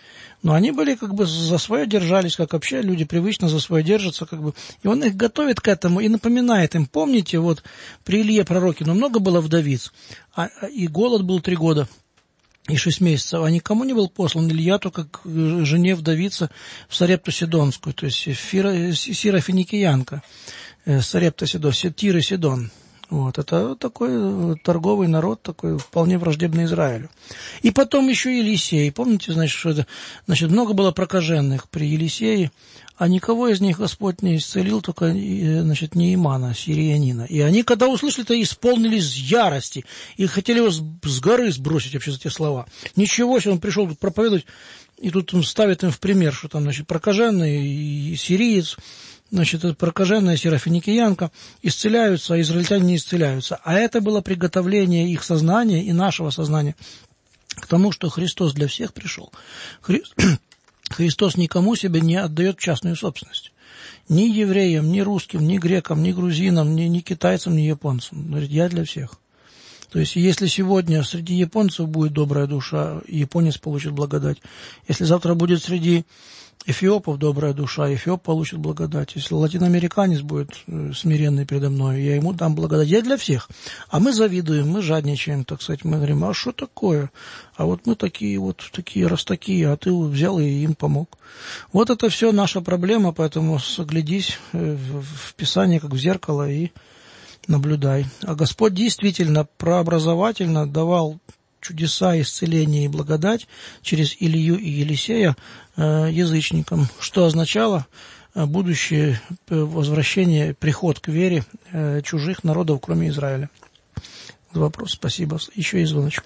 Но они были как бы за свое держались, как вообще люди привычно за свое держатся, как бы. И он их готовит к этому и напоминает им. Помните, вот при Илье пророке, ну, много было вдовиц, а, и голод был три года и шесть месяцев, а никому не был послан Илья, только к жене вдовица в Сарепту Сидонскую, то есть Фира, Сира Финикиянка, Сарепта Сидон, Тир и Сидон. Вот, это такой торговый народ, такой вполне враждебный Израилю. И потом еще Елисей. Помните, значит, что это, значит, много было прокаженных при Елисее, а никого из них Господь не исцелил, только, значит, Неимана, сириянина. И они, когда услышали это, исполнились ярости и хотели его с горы сбросить вообще за те слова. Ничего себе, он пришел тут проповедовать, и тут он ставит им в пример, что там, значит, прокаженный и сириец, значит, это прокаженная серафиникиянка, исцеляются, а израильтяне не исцеляются. А это было приготовление их сознания и нашего сознания к тому, что Христос для всех пришел. Хри... Христос никому себе не отдает частную собственность. Ни евреям, ни русским, ни грекам, ни грузинам, ни, ни китайцам, ни японцам. Говорит, я для всех. То есть, если сегодня среди японцев будет добрая душа, японец получит благодать. Если завтра будет среди эфиопов добрая душа, эфиоп получит благодать. Если латиноамериканец будет смиренный передо мной, я ему дам благодать. Я для всех. А мы завидуем, мы жадничаем, так сказать. Мы говорим, а что такое? А вот мы такие вот, такие раз такие, а ты взял и им помог. Вот это все наша проблема, поэтому соглядись в Писание, как в зеркало, и наблюдай. А Господь действительно прообразовательно давал чудеса, исцеления и благодать через Илью и Елисея э, язычникам, что означало э, будущее возвращение, приход к вере э, чужих народов, кроме Израиля. Вопрос, спасибо. Еще и звоночек.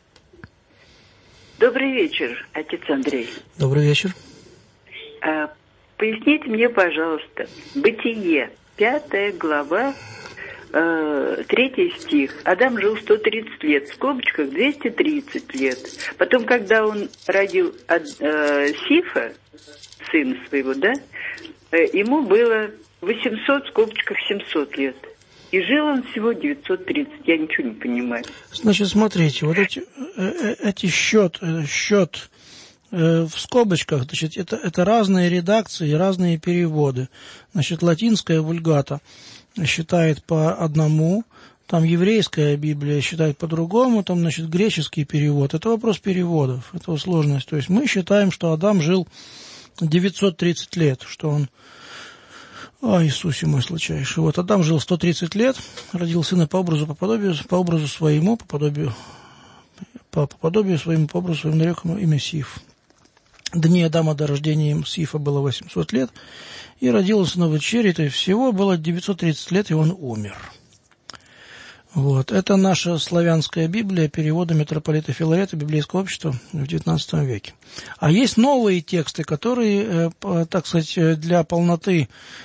Добрый вечер, отец Андрей. Добрый вечер. А, поясните мне, пожалуйста, Бытие, пятая глава, третий стих. Адам жил сто тридцать лет, в скобочках двести тридцать лет. Потом, когда он родил э, Сифа, сына своего, да, э, ему было восемьсот, в скобочках семьсот лет. И жил он всего девятьсот тридцать. Я ничего не понимаю. Значит, смотрите, вот эти, эти счет, счет э, в скобочках, значит, это, это разные редакции, разные переводы. Значит, латинская вульгата считает по одному, там еврейская Библия считает по-другому, там, значит, греческий перевод. Это вопрос переводов, это сложность. То есть мы считаем, что Адам жил девятьсот тридцать лет, что он... О, Иисусе мой сладчайший. Вот Адам жил сто тридцать лет, родил сына по образу, по подобию, по образу своему, по подобию, по, по подобию своему, по образу своему нарек ему имя Сиф. Дни Адама до рождения Сифа было восемьсот лет, и родился на вечере, то есть всего было девятьсот тридцать лет, и он умер. Вот. Это наша славянская Библия перевода митрополита Филарета Библейского общества в девятнадцатом веке. А есть новые тексты, которые, так сказать, для полноты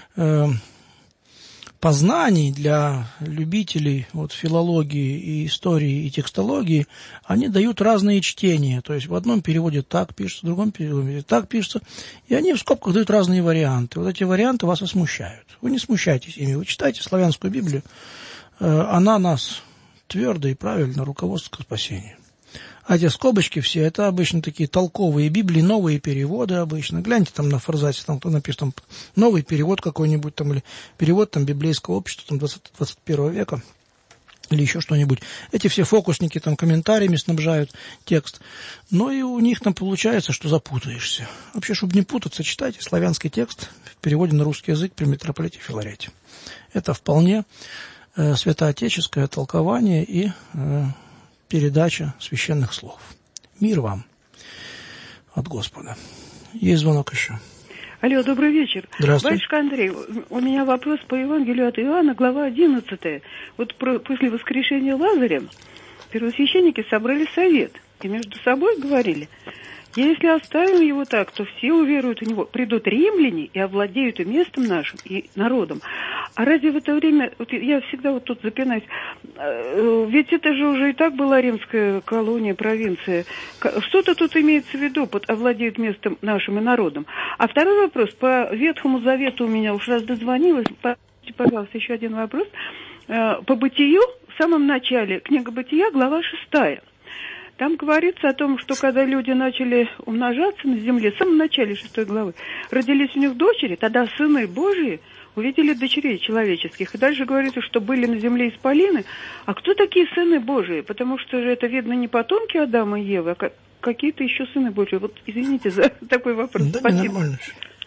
познаний, для любителей вот, филологии и истории и текстологии, они дают разные чтения. То есть в одном переводе так пишется, в другом переводе так пишется, и они в скобках дают разные варианты. Вот эти варианты вас и смущают. Вы не смущайтесь ими, вы читайте славянскую Библию, она нас твердо и правильно руководствует к спасению. А те скобочки все, это обычно такие толковые Библии, новые переводы обычно. Гляньте там на форзаце, там кто напишет, там новый перевод какой-нибудь, там, или перевод там библейского общества там, двадцать первого века, или еще что-нибудь. Эти все фокусники там комментариями снабжают текст. Но и у них там получается, что запутаешься. Вообще, чтобы не путаться, читайте славянский текст в переводе на русский язык при митрополите Филарете. Это вполне э, святоотеческое толкование и э, передача священных слов. Мир вам от Господа. Есть звонок еще. Алло, добрый вечер. Здравствуйте. Батюшка Андрей, у меня вопрос по Евангелию от Иоанна, глава одиннадцатая. Вот про, после воскрешения Лазаря первосвященники собрали совет и между собой говорили: если оставим его так, то все уверуют в него. Придут римляне и овладеют и местом нашим, и народом. А разве в это время, вот я всегда вот тут запинаюсь, ведь это же уже и так была римская колония, провинция. Что-то тут имеется в виду, под овладеют местом нашим и народом. А второй вопрос, по Ветхому Завету у меня уж раз дозвонилась, пожалуйста, еще один вопрос. По Бытию, в самом начале, книга Бытия, глава шестая. Там говорится о том, что когда люди начали умножаться на земле, в самом начале шестой главы, родились у них дочери, тогда сыны Божии увидели дочерей человеческих. И дальше говорится, что были на земле исполины. А кто такие сыны Божии? Потому что же это, видно, не потомки Адама и Евы, а какие-то еще сыны Божии. Вот извините за такой вопрос. Да, спасибо. Нормально.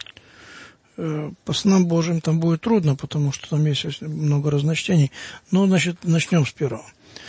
По сынам Божьим там будет трудно, потому что там есть много разночтений. Но, значит, начнем с первого.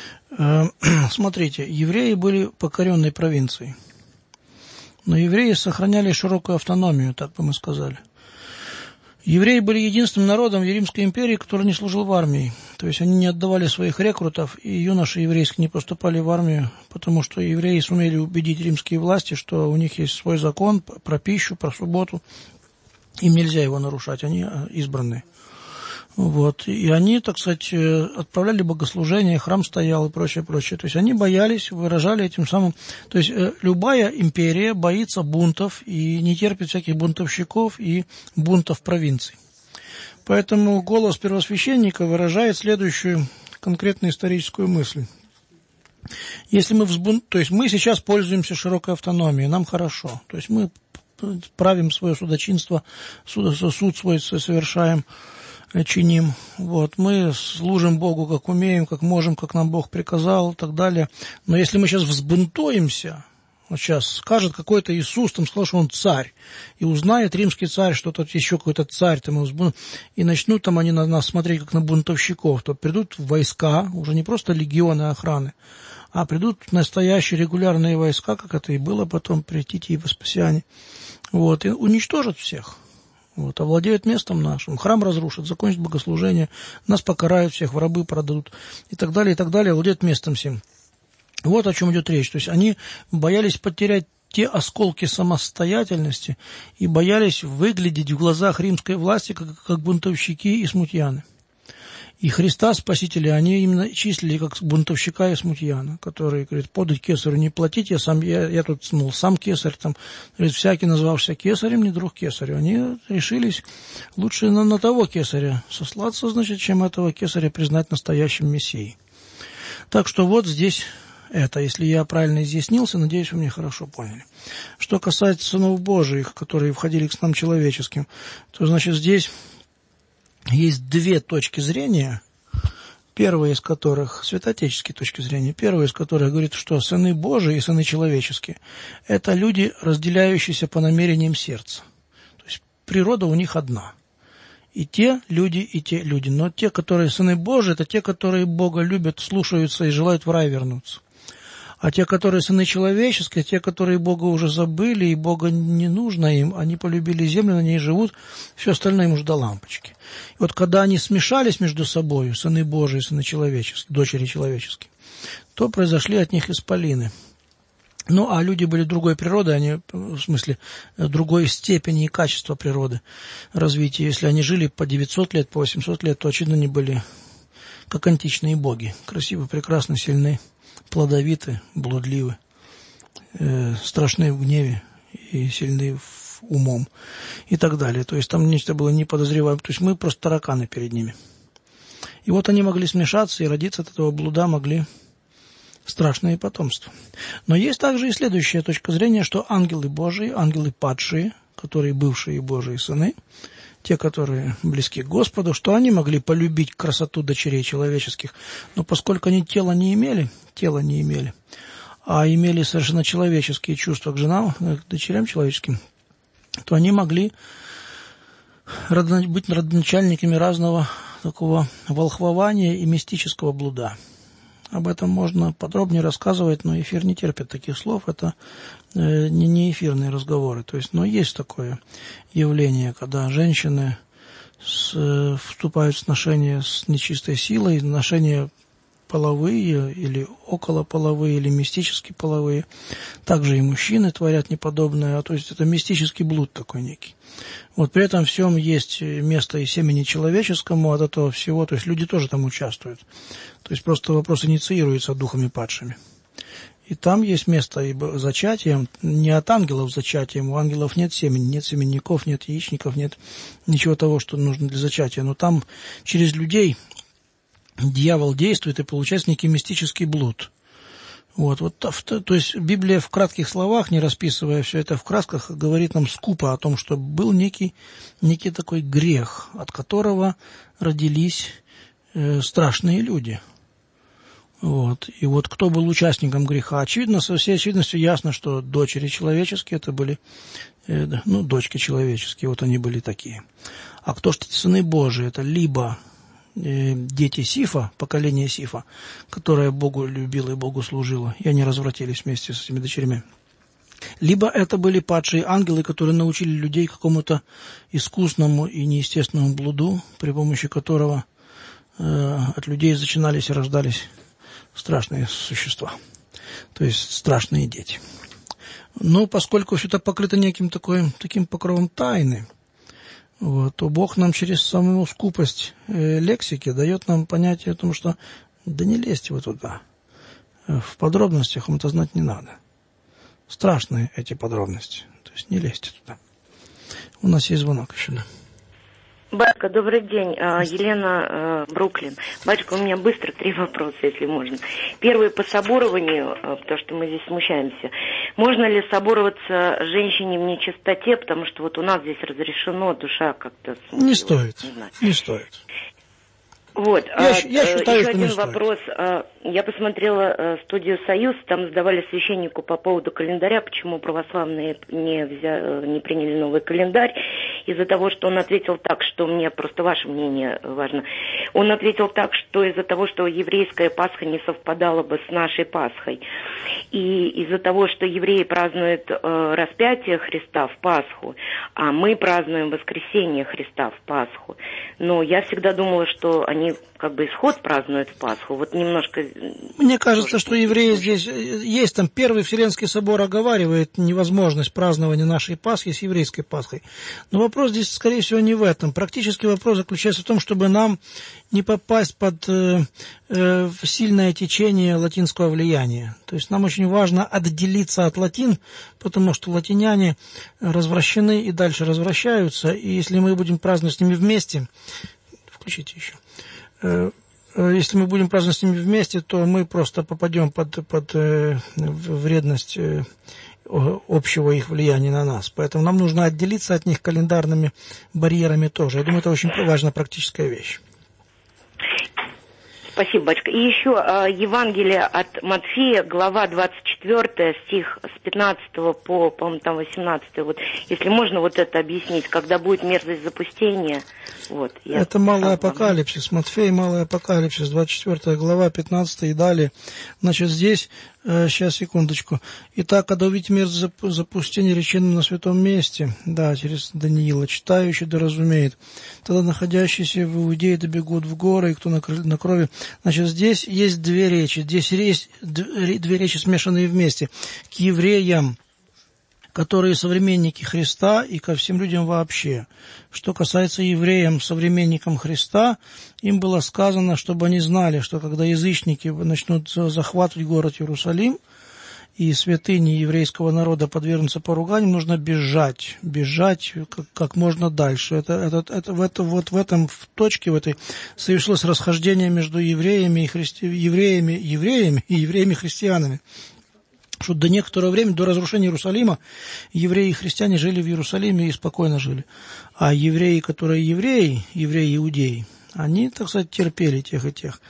Смотрите, евреи были покоренной провинцией, но евреи сохраняли широкую автономию, так бы мы сказали. Евреи были единственным народом в Римской империи, который не служил в армии. То есть они не отдавали своих рекрутов, и юноши еврейские не поступали в армию, потому что евреи сумели убедить римские власти, что у них есть свой закон про пищу, про субботу. Им нельзя его нарушать, они избранные. Вот. И они, так сказать, отправляли богослужения, храм стоял и прочее, прочее. То есть они боялись, выражали этим самым... То есть любая империя боится бунтов и не терпит всяких бунтовщиков и бунтов провинций. Поэтому голос первосвященника выражает следующую конкретную историческую мысль. Если мы взбун... То есть мы сейчас пользуемся широкой автономией, нам хорошо. То есть мы правим свое судочинство, суд, суд свой совершаем, чиним. Вот. Мы служим Богу, как умеем, как можем, как нам Бог приказал и так далее. Но если мы сейчас взбунтуемся, вот сейчас скажет какой-то Иисус, там сказал, что он царь, и узнает римский царь, что тут еще какой-то царь, там, и начнут там они на нас смотреть, как на бунтовщиков, то придут войска, уже не просто легионы охраны, а придут настоящие регулярные войска, как это и было потом при Тите и Веспасиане, вот, и уничтожат всех. Вот, овладеют местом нашим, храм разрушат, закончат богослужение, нас покарают всех, в рабы продадут и так далее, и так далее, овладеют местом всем. Вот о чем идет речь. То есть они боялись потерять те осколки самостоятельности и боялись выглядеть в глазах римской власти как, как бунтовщики и смутьяны. И Христа Спасителя они именно числили как бунтовщика и смутьяна, который говорит: подать кесарю не платить, я сам, я, я тут, мол, сам кесарь, там, говорит, всякий назвавшийся кесарем, не друг кесарю. Они решились лучше на, на того кесаря сослаться, значит, чем этого кесаря признать настоящим мессией. Так что вот здесь это, если я правильно изъяснился, надеюсь, вы меня хорошо поняли. Что касается сынов Божиих, которые входили к снам человеческим, то, значит, здесь есть две точки зрения, первая из которых, святоотеческие точки зрения, первая из которых говорит, что сыны Божии и сыны человеческие – это люди, разделяющиеся по намерениям сердца. То есть природа у них одна. И те люди, и те люди. Но те, которые сыны Божии, это те, которые Бога любят, слушаются и желают в рай вернуться. А те, которые сыны человеческие, те, которые Бога уже забыли, и Бога не нужно им, они полюбили землю, на ней живут, все остальное им уже до лампочки. И вот когда они смешались между собой, сыны Божии, сыны человеческие, дочери человеческие, то произошли от них исполины. Ну, а люди были другой природы, они, в смысле, другой степени и качества природы развития. Если они жили по девятьсот лет, по восемьсот лет, то, очевидно, они были как античные боги. Красивы, прекрасны, сильны, плодовиты, блудливы, э, страшны в гневе и сильны в умом и так далее. То есть там нечто было неподозреваемо. То есть мы просто тараканы перед ними. И вот они могли смешаться и родиться от этого блуда могли страшное потомство. Но есть также и следующая точка зрения, что ангелы Божии, ангелы падшие, которые бывшие Божьи сыны, те, которые близки к Господу, что они могли полюбить красоту дочерей человеческих, но поскольку они тела не имели, тела не имели, а имели совершенно человеческие чувства к женам, к дочерям человеческим, то они могли быть родоначальниками разного такого волхвования и мистического блуда. Об этом можно подробнее рассказывать, но эфир не терпит таких слов, это э, не, не эфирные разговоры. То есть, но есть такое явление, когда женщины с, э, вступают в сношения с нечистой силой, сношения половые или околополовые, или мистически половые. Также и мужчины творят неподобное, то есть это мистический блуд такой некий. Вот при этом всем есть место и семени человеческому от этого всего, то есть люди тоже там участвуют. То есть просто вопрос инициируется духами падшими. И там есть место и зачатием, не от ангелов зачатием, у ангелов нет семени, нет семенников, нет яичников, нет ничего того, что нужно для зачатия. Но там через людей дьявол действует и получается некий мистический блуд. Вот, вот, то есть Библия в кратких словах, не расписывая все это в красках, говорит нам скупо о том, что был некий, некий такой грех, от которого родились э, страшные люди. Вот. И вот кто был участником греха? Очевидно, со всей очевидностью ясно, что дочери человеческие, это были, э, ну, дочки человеческие, вот они были такие. А кто же сыны Божии? Это либо дети Сифа, поколение Сифа, которое Богу любило и Богу служило, и они развратились вместе с этими дочерями. Либо это были падшие ангелы, которые научили людей какому-то искусному и неестественному блуду, при помощи которого э, от людей зачинались и рождались страшные существа, то есть страшные дети. Но поскольку все это покрыто неким такой, таким покровом тайны, вот, то Бог нам через саму скупость э, лексики дает нам понятие о том, что да не лезьте вы туда. В подробностях вам это знать не надо. Страшные эти подробности. То есть не лезьте туда. У нас есть звонок еще, да. Батюшка, добрый день. Елена, Бруклин. Батюшка, у меня быстро три вопроса, если можно. Первый по соборованию, потому что мы здесь смущаемся. Можно ли собороваться женщине в нечистоте, потому что вот у нас здесь разрешено, душа как-то... Не стоит, не, не стоит. Вот, я, а, я считаю, еще что один вопрос. А, я посмотрела студию «Союз», там задавали священнику по поводу календаря, почему православные не, взя... не приняли новый календарь, из-за того, что он ответил так, что мне просто ваше мнение важно. Он ответил так, что из-за того, что еврейская Пасха не совпадала бы с нашей Пасхой, и из-за того, что евреи празднуют э, распятие Христа в Пасху, а мы празднуем воскресение Христа в Пасху. Но я всегда думала, что они как бы исход празднуют в Пасху. Вот немножко... Мне кажется, что евреи здесь... Есть там Первый Вселенский собор оговаривает невозможность празднования нашей Пасхи с еврейской Пасхой. Но вопрос здесь, скорее всего, не в этом. Практически вопрос заключается в том, чтобы нам не попасть под э, э, сильное течение латинского влияния. То есть нам очень важно отделиться от латин, потому что латиняне развращены и дальше развращаются. И если мы будем праздновать с ними вместе... Включите еще. Если мы будем праздновать с ними вместе, то мы просто попадем под, под вредность общего их влияния на нас. Поэтому нам нужно отделиться от них календарными барьерами тоже. Я думаю, это очень важная практическая вещь. Спасибо, батюшка. И еще э, Евангелие от Матфея, глава двадцать четыре, стих с пятнадцатого по, по-моему, там восемнадцатый. Вот, если можно вот это объяснить, когда будет мерзость запустения. Вот, я... Это малый апокалипсис. Матфей, малый апокалипсис, двадцать четвёртая глава, пятнадцатая и далее. Значит, здесь Сейчас, секундочку. Итак, когда увидите мерзость запустения речения на святом месте, да, через Даниила, читающий да разумеет, тогда находящиеся в Иудее добегут в горы, и кто на, на крови. Значит, здесь есть две речи, здесь есть две речи, смешанные вместе. К евреям, которые современники Христа, и ко всем людям вообще. Что касается евреям, современникам Христа, им было сказано, чтобы они знали, что когда язычники начнут захватывать город Иерусалим, и святыни еврейского народа подвергнутся поруганию, нужно бежать, бежать как, как можно дальше. Это, это, это, в это, вот в этом в точке, в этой, совершилось расхождение между евреями и, христи... евреями, евреями и евреями-христианами. Что до некоторого времени, до разрушения Иерусалима, евреи и христиане жили в Иерусалиме и спокойно жили. А евреи, которые евреи, евреи-иудеи, они, так сказать, терпели тех и тех.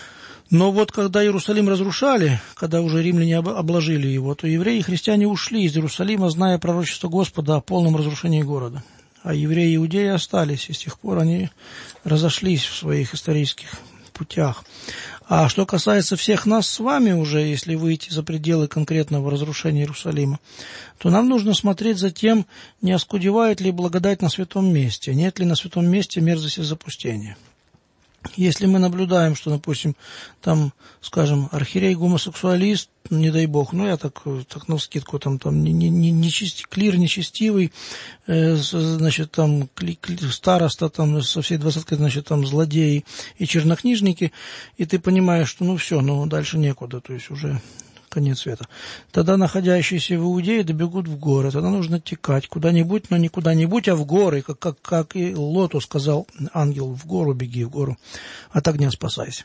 Но вот когда Иерусалим разрушали, когда уже римляне обложили его, то евреи и христиане ушли из Иерусалима, зная пророчество Господа о полном разрушении города. А евреи и иудеи остались, и с тех пор они разошлись в своих исторических путях. А что касается всех нас с вами уже, если выйти за пределы конкретного разрушения Иерусалима, то нам нужно смотреть за тем, не оскудевает ли благодать на святом месте, нет ли на святом месте мерзости запустения. Если мы наблюдаем, что, допустим, там, скажем, архиерей-гомосексуалист, не дай бог, ну, я так, так навскидку, там, там, не, не, не, не чист, клир нечестивый, э, значит, там, кли, кли, староста, там, со всей двадцаткой, значит, там, злодеи и чернокнижники, и ты понимаешь, что, ну, все, ну, дальше некуда, то есть уже конец света. Тогда находящиеся в Иудее добегут в горы, тогда нужно текать куда-нибудь, но не куда-нибудь, а в горы, как, как, как и Лоту сказал ангел, в гору беги, в гору, от огня спасайся.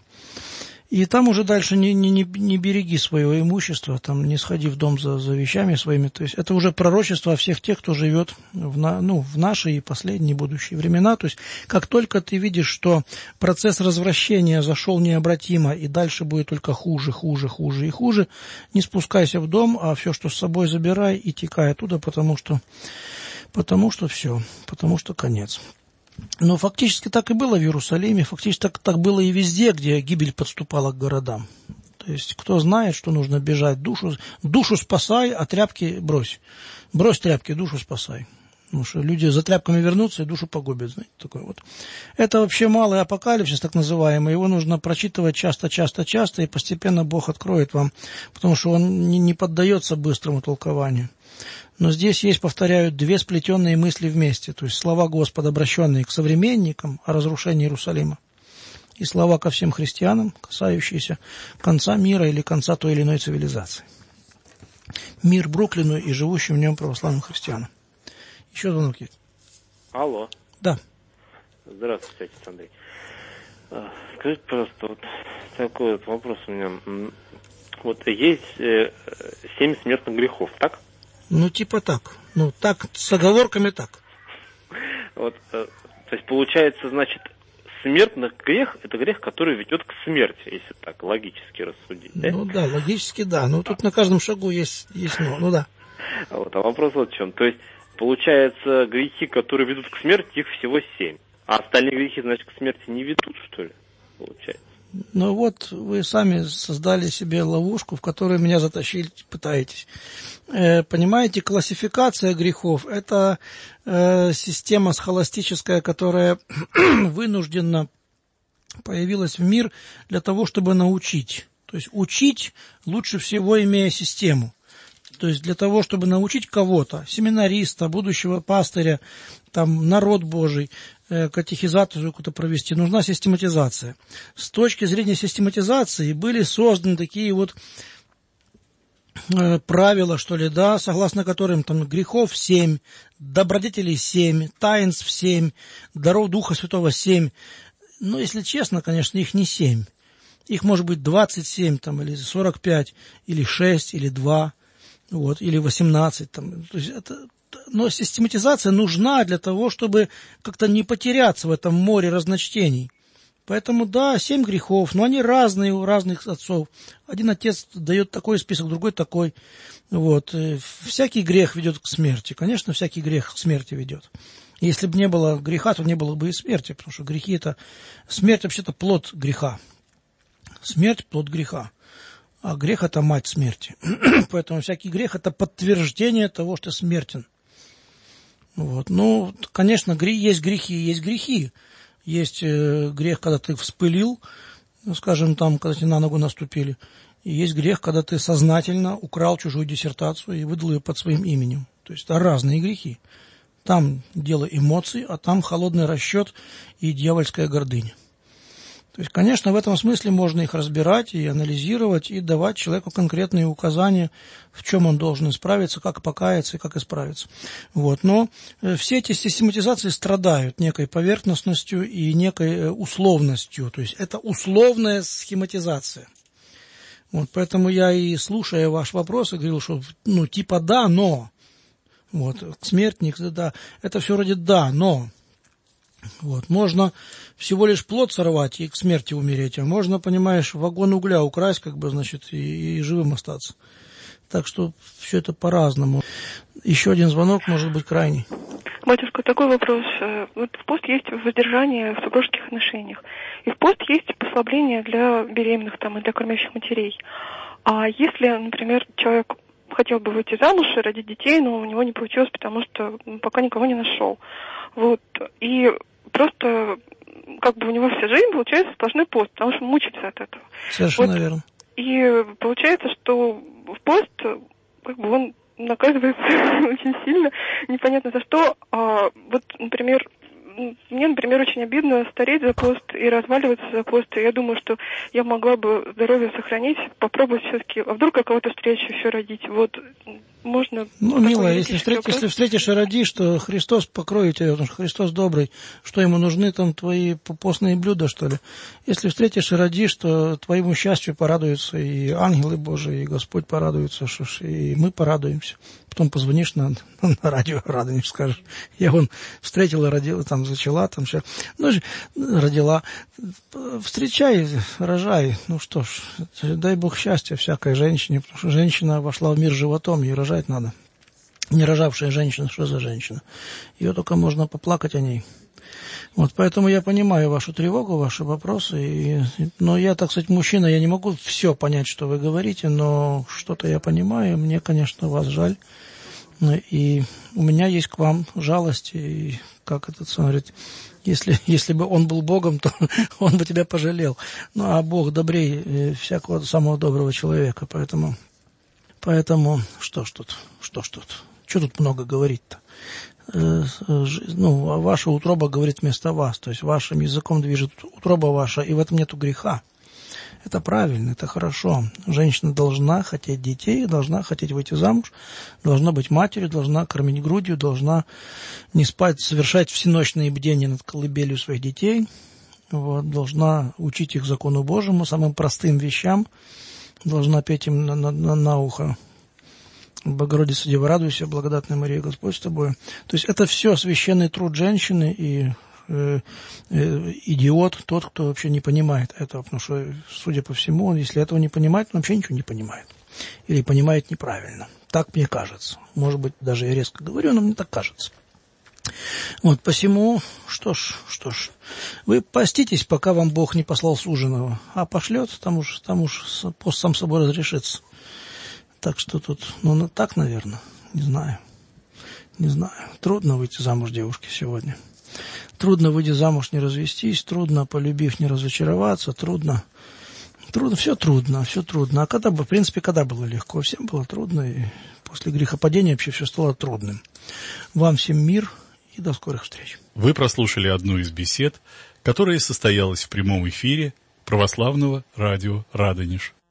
И там уже дальше не, не, не, не береги своего имущества, там не сходи в дом за, за вещами своими. То есть это уже пророчество о всех тех, кто живет в, на, ну, в наши и последние будущие времена. То есть как только ты видишь, что процесс развращения зашел необратимо и дальше будет только хуже, хуже, хуже и хуже, не спускайся в дом, а все, что с собой забирай и текай оттуда, потому что, потому что все, потому что конец. Но фактически так и было в Иерусалиме, фактически так, так было и везде, где гибель подступала к городам. То есть, кто знает, что нужно бежать, душу, душу спасай, а тряпки брось. Брось тряпки, душу спасай. Потому что люди за тряпками вернутся и душу погубят, знаете, такое вот. Это вообще малый апокалипсис, так называемый, его нужно прочитывать часто, часто, часто, и постепенно Бог откроет вам, потому что он не, не поддается быстрому толкованию. Но здесь есть, повторяю, две сплетенные мысли вместе, то есть слова Господа, обращенные к современникам о разрушении Иерусалима, и слова ко всем христианам, касающиеся конца мира или конца той или иной цивилизации. Мир Бруклину и живущим в нем православным христианам. Еще звонок есть. Алло. Да. Здравствуйте, отец Андрей. Скажите, пожалуйста, вот такой вот вопрос у меня. Вот есть семь смертных грехов, так? Ну, типа так. Ну, так, с оговорками так. Вот, то есть, получается, значит, смертный грех – это грех, который ведет к смерти, если так логически рассудить, да? Ну, да, логически, да. Но тут на каждом шагу есть, есть ну, ну, да. Вот, а вопрос вот в чем. То есть, получается, грехи, которые ведут к смерти, их всего семь. А остальные грехи, значит, к смерти не ведут, что ли, получается? Ну вот, вы сами создали себе ловушку, в которую меня затащили, пытаетесь. Э, понимаете, классификация грехов – это э, система схоластическая, которая вынужденно появилась в мир для того, чтобы научить. То есть учить лучше всего, имея систему. То есть для того, чтобы научить кого-то, семинариста, будущего пастыря, там, народ Божий, э, катехизацию какую-то провести, нужна систематизация. С точки зрения систематизации были созданы такие вот э, правила, что ли, да, согласно которым там грехов семь, добродетелей семь, таинств семь, даров Духа Святого семь. Но, если честно, конечно, их не семь. Их может быть двадцать семь, там, или сорок пять, или шесть, или два. Вот, или восемнадцать. Там, то есть это, но систематизация нужна для того, чтобы как-то не потеряться в этом море разночтений. Поэтому, да, семь грехов, но они разные у разных отцов. Один отец дает такой список, другой такой. Вот. Всякий грех ведет к смерти. Конечно, всякий грех к смерти ведет. Если бы не было греха, то не было бы и смерти, потому что грехи это... Смерть вообще-то плод греха. Смерть – плод греха. А грех – это мать смерти. Поэтому всякий грех – это подтверждение того, что смертен. Вот. Ну, конечно, есть грехи, есть грехи. Есть грех, когда ты вспылил, скажем, там, когда тебе на ногу наступили. И есть грех, когда ты сознательно украл чужую диссертацию и выдал ее под своим именем. То есть это разные грехи. Там дело эмоций, а там холодный расчет и дьявольская гордыня. То есть, конечно, в этом смысле можно их разбирать и анализировать, и давать человеку конкретные указания, в чем он должен исправиться, как покаяться и как исправиться. Вот. Но все эти систематизации страдают некой поверхностностью и некой условностью. То есть это условная схематизация. Вот. Поэтому я и, слушая ваш вопрос, говорил, что ну типа да, но. Вот. Смертник, да, это все вроде да, но. Вот. Можно всего лишь плод сорвать и к смерти умереть, а можно, понимаешь, вагон угля украсть, как бы, значит, и, и живым остаться. Так что все это по-разному. Еще один звонок может быть крайний. Батюшка, такой вопрос. Вот в пост есть воздержание в супружеских отношениях. И в пост есть послабление для беременных там, и для кормящих матерей. А если, например, человек хотел бы выйти замуж и родить детей, но у него не получилось, потому что пока никого не нашел. Вот. И просто как бы у него вся жизнь получается сплошной пост, потому что мучается от этого. Совершенно вот. верно. И получается, что в пост как бы он наказывается очень сильно, непонятно за что. А вот, например, мне, например, очень обидно стареть за пост и разваливаться за пост. И я думаю, что я могла бы здоровье сохранить, попробовать все-таки, а вдруг я кого-то встречу еще родить. Вот, можно... Ну, милая, если, встретишь, если встретишь и родишь, то Христос покроет тебя, потому что Христос добрый. Что ему нужны там твои постные блюда, что ли? Если встретишь и родишь, то твоему счастью порадуются и ангелы Божии, и Господь порадуется, что ж, и мы порадуемся. Потом позвонишь на, на радио Радонеж, скажешь, я вон встретила, родила, там, зачала, там все. Ну, родила. Встречай, рожай. Ну что ж, дай Бог счастья всякой женщине, потому что женщина вошла в мир животом, ей рожать надо. Не рожавшая женщина, что за женщина? Ее только можно поплакать о ней. Вот, поэтому я понимаю вашу тревогу, ваши вопросы. И, но я, так сказать, мужчина, я не могу все понять, что вы говорите, но что-то я понимаю. Мне, конечно, вас жаль. И у меня есть к вам жалость. И как это говорит, если, если бы он был Богом, то он бы тебя пожалел. Ну, а Бог добрее всякого самого доброго человека. Поэтому, поэтому что ж тут, что ж тут, что тут много говорить-то? Ну, ваша утроба говорит вместо вас, то есть вашим языком движет утроба ваша, и в этом нету греха. Это правильно, это хорошо. Женщина должна хотеть детей, должна хотеть выйти замуж, должна быть матерью, должна кормить грудью, должна не спать, совершать всеночные бдения над колыбелью своих детей, вот, должна учить их закону Божьему, самым простым вещам, должна петь им на, на, на, на ухо. Богородица, Дева, радуйся, благодатная Мария, Господь с тобой. То есть это все священный труд женщины, и э, э, идиот тот, кто вообще не понимает этого, потому что, судя по всему, он, если этого не понимает, он вообще ничего не понимает. Или понимает неправильно. Так мне кажется. Может быть, даже я резко говорю, но мне так кажется. Вот, посему, что ж, что ж, вы поститесь, пока вам Бог не послал суженого, а пошлет, там уж, там уж пост сам собой разрешится. Так что тут, ну, так, наверное, не знаю, не знаю. Трудно выйти замуж девушке сегодня. Трудно выйти замуж, не развестись, трудно, полюбив, не разочароваться, трудно, трудно, все трудно, все трудно. А когда бы, в принципе, когда было легко? Всем было трудно, и после грехопадения вообще все стало трудным. Вам всем мир и до скорых встреч. Вы прослушали одну из бесед, которая состоялась в прямом эфире православного радио «Радонеж».